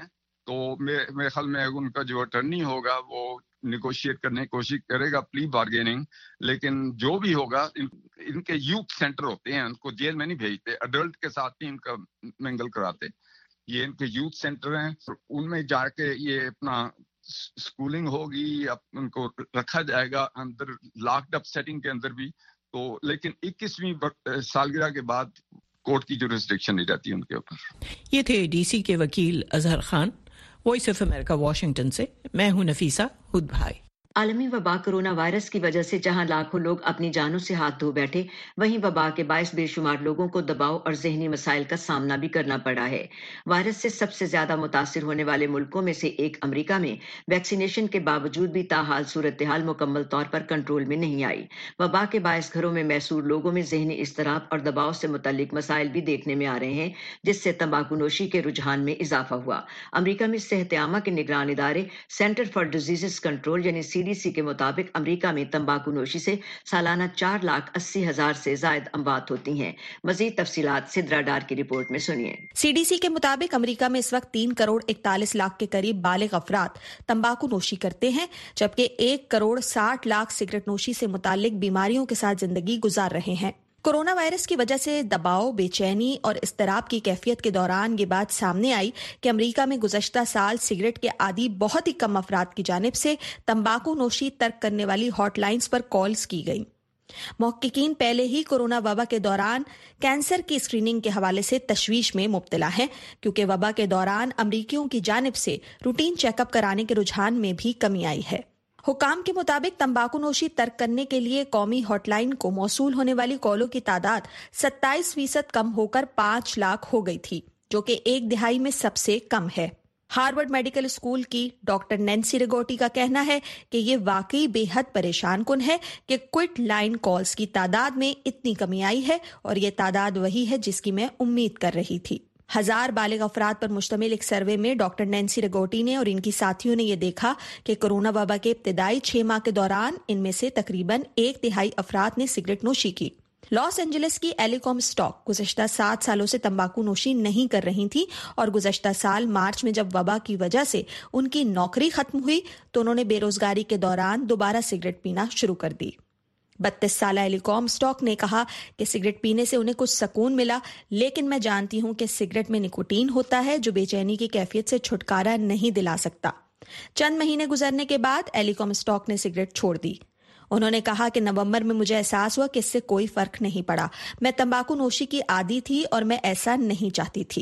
تو میرے خیال میں ان کا جو اٹرنی ہوگا وہ نیگوشیٹ کرنے کی کوشش کرے گا، پلی بارگیننگ. لیکن جو بھی ہوگا ان, ان کے یوتھ سینٹر ہوتے ہیں، ان کو جیل میں نہیں بھیجتے، اڈلٹ کے ساتھ ہی ان کا منگل کراتے. یہ ان کے یوتھ سینٹر ہیں، ان میں جا کے یہ اپنا اسکولنگ ہوگی، ان کو رکھا جائے گا اندر لاکڈ اپ سیٹنگ کے اندر بھی. تو لیکن اکیسویں سالگرہ کے بعد کورٹ کی جو ریسٹرکشن نہیں رہتی ان کے اوپر. یہ تھے ڈی سی کے وکیل Azhar Khan. Voice of America Washington سے میں ہوں نفیسہ ہد بھائی. عالمی وبا کرونا وائرس کی وجہ سے جہاں لاکھوں لوگ اپنی جانوں سے ہاتھ دھو بیٹھے، وہیں وبا کے باعث بے شمار لوگوں کو دباؤ اور ذہنی مسائل کا سامنا بھی کرنا پڑا ہے. وائرس سے سب سے زیادہ متاثر ہونے والے ملکوں میں سے ایک امریکہ میں ویکسینیشن کے باوجود بھی تاحال صورتحال مکمل طور پر کنٹرول میں نہیں آئی. وبا کے باعث گھروں میں محصور لوگوں میں ذہنی اضطراب اور دباؤ سے متعلق مسائل بھی دیکھنے میں آ رہے ہیں، جس سے تمباکو نوشی کے رجحان میں اضافہ ہوا. امریکہ میں صحت عامہ کے نگران ادارے سینٹر فار ڈیزیزز کنٹرول یعنی سی ڈی سی کے مطابق امریکہ میں تمباکو نوشی سے سالانہ چار لاکھ اسی ہزار سے زائد اموات ہوتی ہیں. مزید تفصیلات سدرا ڈار کی رپورٹ میں سنیے. سی ڈی سی کے مطابق امریکہ میں اس وقت تین کروڑ اکتالیس لاکھ کے قریب بالغ افراد تمباکو نوشی کرتے ہیں، جبکہ ایک کروڑ ساٹھ لاکھ سگریٹ نوشی سے متعلق بیماریوں کے ساتھ زندگی گزار رہے ہیں. کورونا وائرس کی وجہ سے دباؤ، بے چینی اور اضطراب کی کیفیت کے دوران یہ بات سامنے آئی کہ امریکہ میں گزشتہ سال سگریٹ کے عادی بہت ہی کم افراد کی جانب سے تمباکو نوشی ترک کرنے والی ہاٹ لائنز پر کالز کی گئیں. محققین پہلے ہی کورونا وبا کے دوران کینسر کی اسکریننگ کے حوالے سے تشویش میں مبتلا ہیں، کیونکہ وبا کے دوران امریکیوں کی جانب سے روٹین چیک اپ کرانے کے رجحان میں بھی کمی آئی ہے. حکام کے مطابق تمباکو نوشی ترک کرنے کے لیے قومی ہاٹ لائن کو موصول ہونے والی کالوں کی تعداد ستائیس فیصد کم ہو کر پانچ لاکھ ہو گئی تھی، جو کہ ایک دہائی میں سب سے کم ہے. ہارورڈ میڈیکل اسکول کی ڈاکٹر نینسی ریگوٹی کا کہنا ہے کہ یہ واقعی بے حد پریشان کن ہے کہ کوئٹ لائن کالز کی تعداد میں اتنی کمی آئی ہے، اور یہ تعداد وہی ہے جس کی میں امید کر رہی تھی. ہزار بالغ افراد پر مشتمل ایک سروے میں ڈاکٹر نینسی ریگوٹی نے اور ان کی ساتھیوں نے یہ دیکھا کہ کورونا وبا کے ابتدائی چھ ماہ کے دوران ان میں سے تقریباً ایک تہائی افراد نے سگریٹ نوشی کی. لاس اینجلس کی ایلیکوم اسٹاک گزشتہ سات سالوں سے تمباکو نوشی نہیں کر رہی تھی، اور گزشتہ سال مارچ میں جب وبا کی وجہ سے ان کی نوکری ختم ہوئی تو انہوں نے بے روزگاری کے دوران دوبارہ سگریٹ پینا شروع کر دی. بتیس سالہ ایلیکوم اسٹاک نے کہا کہ سگریٹ پینے سے انہیں کچھ سکون ملا، لیکن میں جانتی ہوں کہ سگریٹ میں نکوٹین ہوتا ہے جو بے چینی کی کیفیت سے چھٹکارا نہیں دلا سکتا. چند مہینے گزرنے کے بعد ایلیکوم اسٹاک نے سگریٹ چھوڑ دی. انہوں نے کہا کہ نومبر میں مجھے احساس ہوا کہ اس سے کوئی فرق نہیں پڑا. میں تمباکو نوشی کی عادی تھی اور میں ایسا نہیں چاہتی تھی.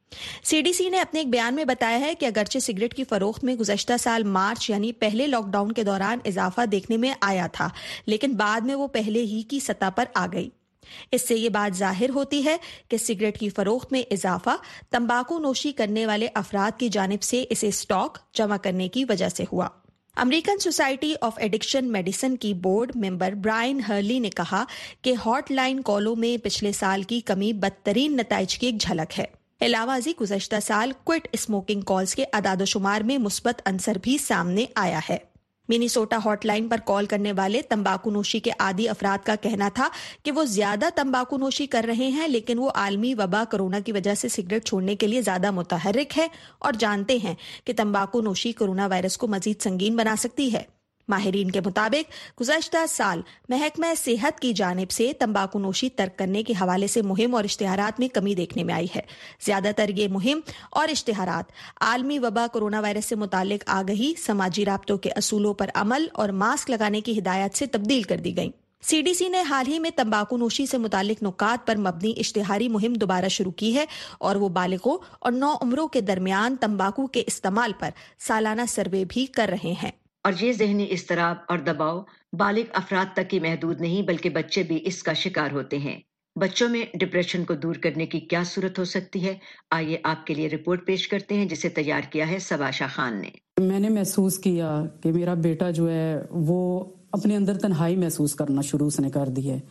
سی ڈی سی نے اپنے ایک بیان میں بتایا ہے کہ اگرچہ سگریٹ کی فروخت میں گزشتہ سال مارچ یعنی پہلے لاک ڈاؤن کے دوران اضافہ دیکھنے میں آیا تھا، لیکن بعد میں وہ پہلے ہی کی سطح پر آ گئی. اس سے یہ بات ظاہر ہوتی ہے کہ سگریٹ کی فروخت میں اضافہ تمباکو نوشی کرنے والے افراد کی جانب سے اسے اسٹاک جمع کرنے کی وجہ سے ہوا. American society of addiction medicine کی بورڈ ممبر برائن ہرلی نے کہا کہ ہاٹ لائن کالوں میں پچھلے سال کی کمی بدترین نتائج کی ایک جھلک ہے. علاوہ ازیں گزشتہ سال کوئٹ اسموکنگ کالز کے اعداد و شمار میں مثبت عنصر بھی سامنے آیا ہے. منیسوٹا ہاٹ لائن پر کال کرنے والے تمباکو نوشی کے عادی افراد کا کہنا تھا کہ وہ زیادہ تمباکو نوشی کر رہے ہیں، لیکن وہ عالمی وبا کرونا کی وجہ سے سگریٹ چھوڑنے کے لیے زیادہ متحرک ہے اور جانتے ہیں کہ تمباکو نوشی کرونا وائرس کو مزید سنگین بنا سکتی ہے. ماہرین کے مطابق گزشتہ سال محکمہ صحت کی جانب سے تمباکو نوشی ترک کرنے کے حوالے سے مہم اور اشتہارات میں کمی دیکھنے میں آئی ہے. زیادہ تر یہ مہم اور اشتہارات عالمی وبا کرونا وائرس سے متعلق آگہی، سماجی رابطوں کے اصولوں پر عمل اور ماسک لگانے کی ہدایات سے تبدیل کر دی گئیں. سی ڈی سی نے حال ہی میں تمباکو نوشی سے متعلق نکات پر مبنی اشتہاری مہم دوبارہ شروع کی ہے، اور وہ بالغوں اور نو عمروں کے درمیان تمباکو کے استعمال پر سالانہ سروے بھی کر رہے ہیں. اور یہ ذہنی اضطراب اور دباؤ بالغ افراد تک ہی محدود نہیں بلکہ بچے بھی اس کا شکار ہوتے ہیں. بچوں میں ڈپریشن کو دور کرنے کی کیا صورت ہو سکتی ہے؟ آئیے آپ کے لیے رپورٹ پیش کرتے ہیں جسے تیار کیا ہے سواشا خان نے. میں نے محسوس کیا کہ میرا بیٹا جو ہے وہ اپنے اندر تنہائی محسوس کرنا شروع اس نے کر دی ہے.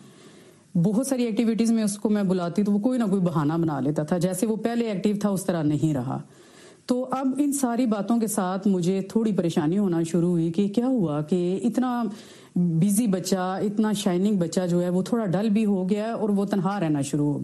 بہت ساری ایکٹیویٹیز میں اس کو میں بلاتی تو وہ کوئی نہ کوئی بہانہ بنا لیتا تھا، جیسے وہ پہلے ایکٹیو تھا اس طرح نہیں رہا. تو اب ان ساری باتوں کے ساتھ مجھے تھوڑی پریشانی ہونا شروع ہوئی کہ کیا ہوا کہ اتنا بیزی بچہ، اتنا شائننگ بچہ جو ہے وہ تھوڑا ڈل بھی ہو گیا اور وہ تنہا رہنا شروع ہو گیا.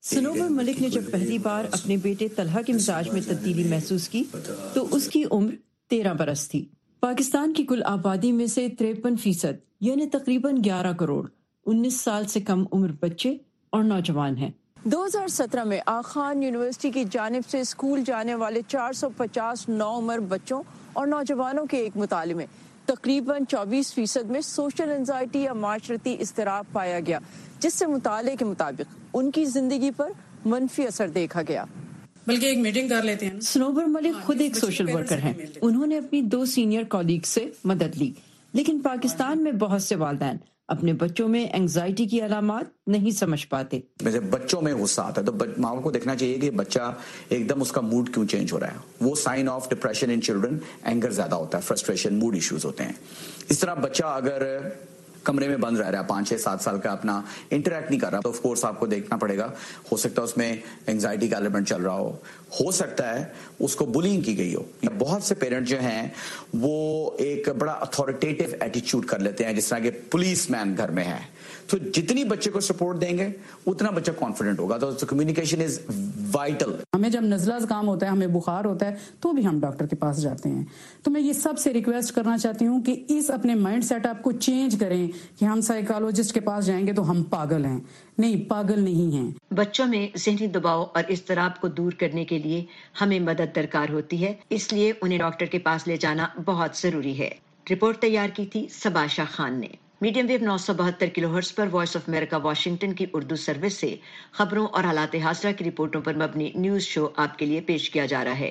سنوبر ملک نے جب پہلی بار اپنے بیٹے طلحہ کے مزاج میں تبدیلی محسوس کی تو اس کی عمر تیرہ برس تھی۔ پاکستان کی کل آبادی میں سے تریپن فیصد یعنی تقریباً گیارہ کروڑ انیس سال سے کم عمر بچے اور نوجوان ہیں۔ دو ہزار سترہ میں آخان یونیورسٹی کی جانب سے اسکول جانے والے چار سو پچاس نو عمر بچوں اور نوجوانوں کے ایک مطالعے میں تقریباً چوبیس فیصد میں سوشل انزائٹی یا معاشرتی اضطراب پایا گیا، جس سے مطالعے کے مطابق ان کی زندگی پر منفی اثر دیکھا گیا۔ بلکہ ایک میٹنگ کر لیتے ہیں۔ سنوبر ملک خود ایک سوشل ورکر ہیں۔ انہوں نے اپنی دو سینئر کولیگ سے مدد لی، لیکن پاکستان میں بہت سے والدین اپنے بچوں میں اینگزائٹی کی علامات نہیں سمجھ پاتے۔ جب بچوں میں غصہ آتا ہے تو ماں کو دیکھنا چاہیے کہ بچہ ایک دم اس کا موڈ کیوں چینج ہو رہا ہے۔ وہ sign of depression in children, anger زیادہ ہوتا ہے، فرسٹریشن، موڈ ایشوز ہوتے ہیں۔ اس طرح بچہ اگر کمرے میں بند رہ رہا ہے، پانچ چھ سات سال کا، اپنا انٹریکٹ نہیں کر رہا، تو آف کورس آپ کو دیکھنا پڑے گا، ہو سکتا ہے اس میں اینگزائٹی کا ایلیمنٹ چل رہا ہو ہو سکتا ہے اس کو بلینگ کی گئی ہو۔ بہت سے پیرنٹ جو ہیں وہ ایک بڑا اتھارٹیٹیو ایٹیچیوڈ کر لیتے ہیں، جس طرح کہ پولیس مین گھر میں ہے، تو جتنی بچے کو سپورٹ دیں گے اتنا بچہ کانفیڈنٹ ہوگا۔ تو کمیونیکیشن از وائٹل۔ ہمیں جب نزلہ زکام ہوتا ہے، ہمیں بخار ہوتا ہے، تو بھی ہم ڈاکٹر کے پاس جاتے ہیں۔ تو میں یہ سب سے ریکویسٹ کرنا چاہتی ہوں کہ اس اپنے مائنڈ سیٹ اپ کو چینج کریں کہ ہم سائیکالوجسٹ کے پاس جائیں گے تو ہم پاگل ہیں۔ نہیں، پاگل نہیں ہیں۔ بچوں میں ذہنی دباؤ اور اضطراب کو دور کرنے کے لیے ہمیں مدد درکار ہوتی ہے، اس لیے انہیں ڈاکٹر کے پاس لے جانا بہت ضروری ہے۔ رپورٹ تیار کی تھی صبا شاہ خان نے۔ میڈیم ویو نو سو بہتر کلو ہرٹز پر وائس آف امریکہ واشنگٹن کی اردو سروس سے خبروں اور حالات حاضرہ کی رپورٹوں پر مبنی نیوز شو آپ کے لیے پیش کیا جا رہا ہے۔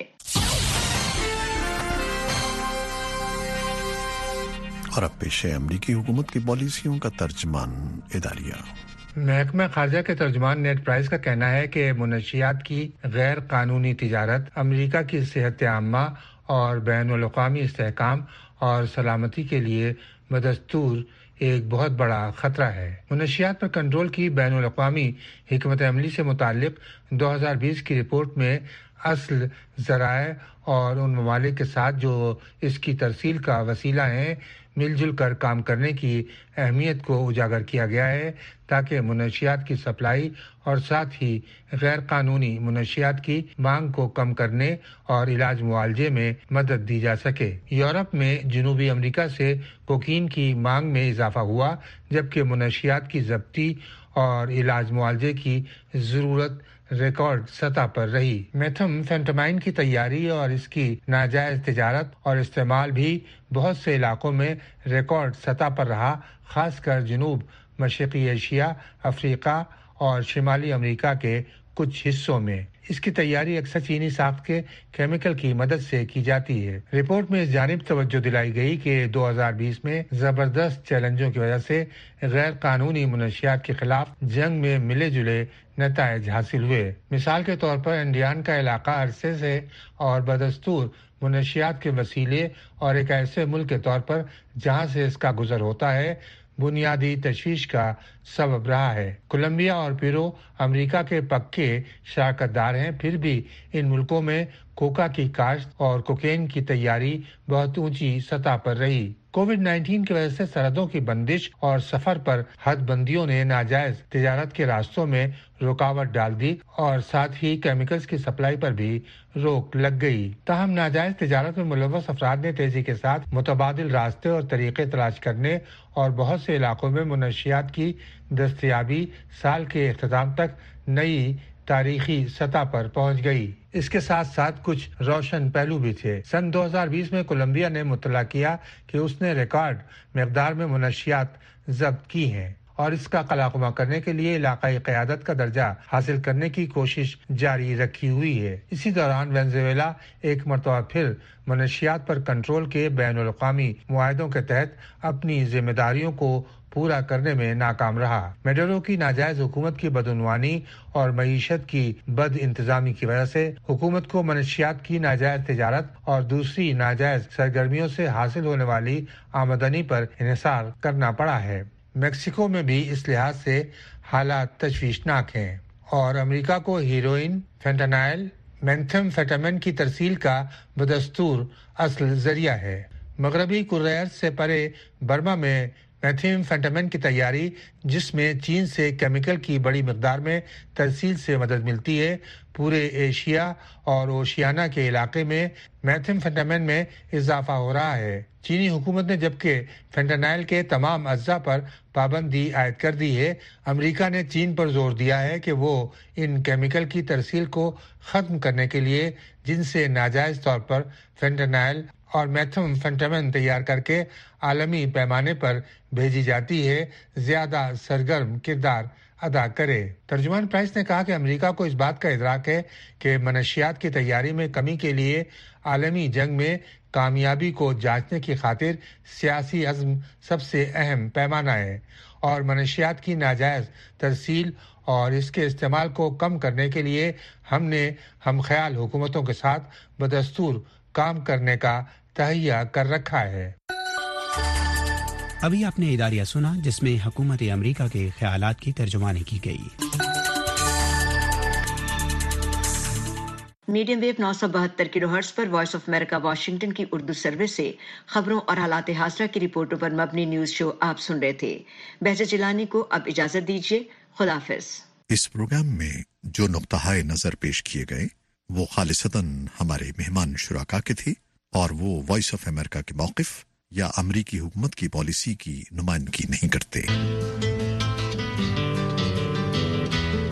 اور اب پیش ہے امریکی حکومت کی پالیسیوں کا ترجمان اداریہ۔ محکمہ خارجہ کے ترجمان نیٹ پرائس کا کہنا ہے کہ منشیات کی غیر قانونی تجارت امریکہ کی صحت عامہ اور بین الاقوامی استحکام اور سلامتی کے لیے بدستور ایک بہت بڑا خطرہ ہے۔ منشیات پر کنٹرول کی بین الاقوامی حکمت عملی سے متعلق دو ہزار بیس کی رپورٹ میں اصل ذرائع اور ان ممالک کے ساتھ جو اس کی ترسیل کا وسیلہ ہیں مل جل کر کام کرنے کی اہمیت کو اجاگر کیا گیا ہے، تاکہ منشیات کی سپلائی اور ساتھ ہی غیر قانونی منشیات کی مانگ کو کم کرنے اور علاج معالجے میں مدد دی جا سکے۔ یورپ میں جنوبی امریکہ سے کوکین کی مانگ میں اضافہ ہوا، جبکہ منشیات کی ضبطی اور علاج معالجے کی ضرورت ریکارڈ سطح پر رہی۔ میتھم فینٹامائن کی تیاری اور اس کی ناجائز تجارت اور استعمال بھی بہت سے علاقوں میں ریکارڈ سطح پر رہا، خاص کر جنوب مشرقی ایشیا، افریقہ اور شمالی امریکہ کے کچھ حصوں میں۔ اس کی تیاری اکثر چینی ساخت کے کیمیکل کی مدد سے کی جاتی ہے۔ رپورٹ میں اس جانب توجہ دلائی گئی کہ دو ہزار بیس میں زبردست چیلنجوں کی وجہ سے غیر قانونی منشیات کے خلاف جنگ میں ملے جلے نتائج حاصل ہوئے۔ مثال کے طور پر انڈیان کا علاقہ عرصے سے اور بدستور منشیات کے وسیلے اور ایک ایسے ملک کے طور پر جہاں سے اس کا گزر ہوتا ہے بنیادی تشویش کا سبب رہا ہے۔ کولمبیا اور پیرو امریکہ کے پکے شراکت دار ہیں، پھر بھی ان ملکوں میں کوکا کی کاشت اور کوکین کی تیاری بہت اونچی سطح پر رہی۔ کووڈ نائنٹین کی وجہ سے سرحدوں کی بندش اور سفر پر حد بندیوں نے ناجائز تجارت کے راستوں میں رکاوٹ ڈال دی اور ساتھ ہی کیمیکلز کی سپلائی پر بھی روک لگ گئی۔ تاہم ناجائز تجارت میں ملوث افراد نے تیزی کے ساتھ متبادل راستے اور طریقے تلاش کرنے اور بہت سے علاقوں میں منشیات کی دستیابی سال کے اختتام تک نئی تاریخی سطح پر پہنچ گئی۔ اس کے ساتھ ساتھ کچھ روشن پہلو بھی تھے۔ سن دو ہزار بیس میں کولمبیا نے مطلع کیا کہ اس نے ریکارڈ مقدار میں منشیات ضبط کی ہیں اور اس کا قلاقمہ کرنے کے لیے علاقائی قیادت کا درجہ حاصل کرنے کی کوشش جاری رکھی ہوئی ہے۔ اسی دوران وینزویلا ایک مرتبہ پھر منشیات پر کنٹرول کے بین الاقوامی معاہدوں کے تحت اپنی ذمہ داریوں کو پورا کرنے میں ناکام رہا۔ میڈورو کی ناجائز حکومت کی بدعنوانی اور معیشت کی بد انتظامی کی وجہ سے حکومت کو منشیات کی ناجائز تجارت اور دوسری ناجائز سرگرمیوں سے حاصل ہونے والی آمدنی پر انحصار کرنا پڑا ہے۔ میکسیکو میں بھی اس لحاظ سے حالات تشویشناک ہیں اور امریکہ کو ہیروئن، فینٹانائل، میتھم فیٹامین کی ترسیل کا بدستور اصل ذریعہ ہے۔ مغربی کوریا سے پرے برما میں میتھیمفیٹامین کی تیاری جس میں چین سے کیمیکل کی بڑی مقدار میں ترسیل سے مدد ملتی ہے، پورے ایشیا اور اوشیانیا کے علاقے میں میتھیمفیٹامین میں اضافہ ہو رہا ہے۔ چینی حکومت نے جبکہ فینٹانائل کے تمام اجزاء پر پابندی عائد کر دی ہے، امریکہ نے چین پر زور دیا ہے کہ وہ ان کیمیکل کی ترسیل کو ختم کرنے کے لیے جن سے ناجائز طور پر فینٹانائل اور میتھیمفیٹامین تیار کر کے عالمی پیمانے پر بھیجی جاتی ہے، زیادہ سرگرم کردار ادا کرے۔ ترجمان پرائس نے کہا کہ امریکہ کو اس بات کا ادراک ہے کہ منشیات کی تیاری میں کمی کے لیے عالمی جنگ میں کامیابی کو جانچنے کی خاطر سیاسی عزم سب سے اہم پیمانہ ہے، اور منشیات کی ناجائز ترسیل اور اس کے استعمال کو کم کرنے کے لیے ہم نے ہم خیال حکومتوں کے ساتھ بدستور کام کرنے کا تہیہ کر رکھا ہے۔ ابھی آپ نے اداریہ سنا جس میں حکومت امریکہ کے خیالات کی ترجمانی کی گئی۔ میڈیم ویو نو سو بہتر کلو ہرٹز پر وائس آف امریکہ واشنگٹن کی اردو سروس سے خبروں اور حالات حاضرہ کی رپورٹوں پر مبنی نیوز شو آپ سن رہے تھے۔ بہجت جیلانی کو اب اجازت دیجیے، خدا حافظ۔ اس پروگرام میں جو نقطہ نظر پیش کیے گئے وہ خالصتاً ہمارے مہمان شرکا کے تھے اور وہ وائس آف امریکہ کے موقف یا امریکی حکومت کی پالیسی کی نمائندگی نہیں کرتے۔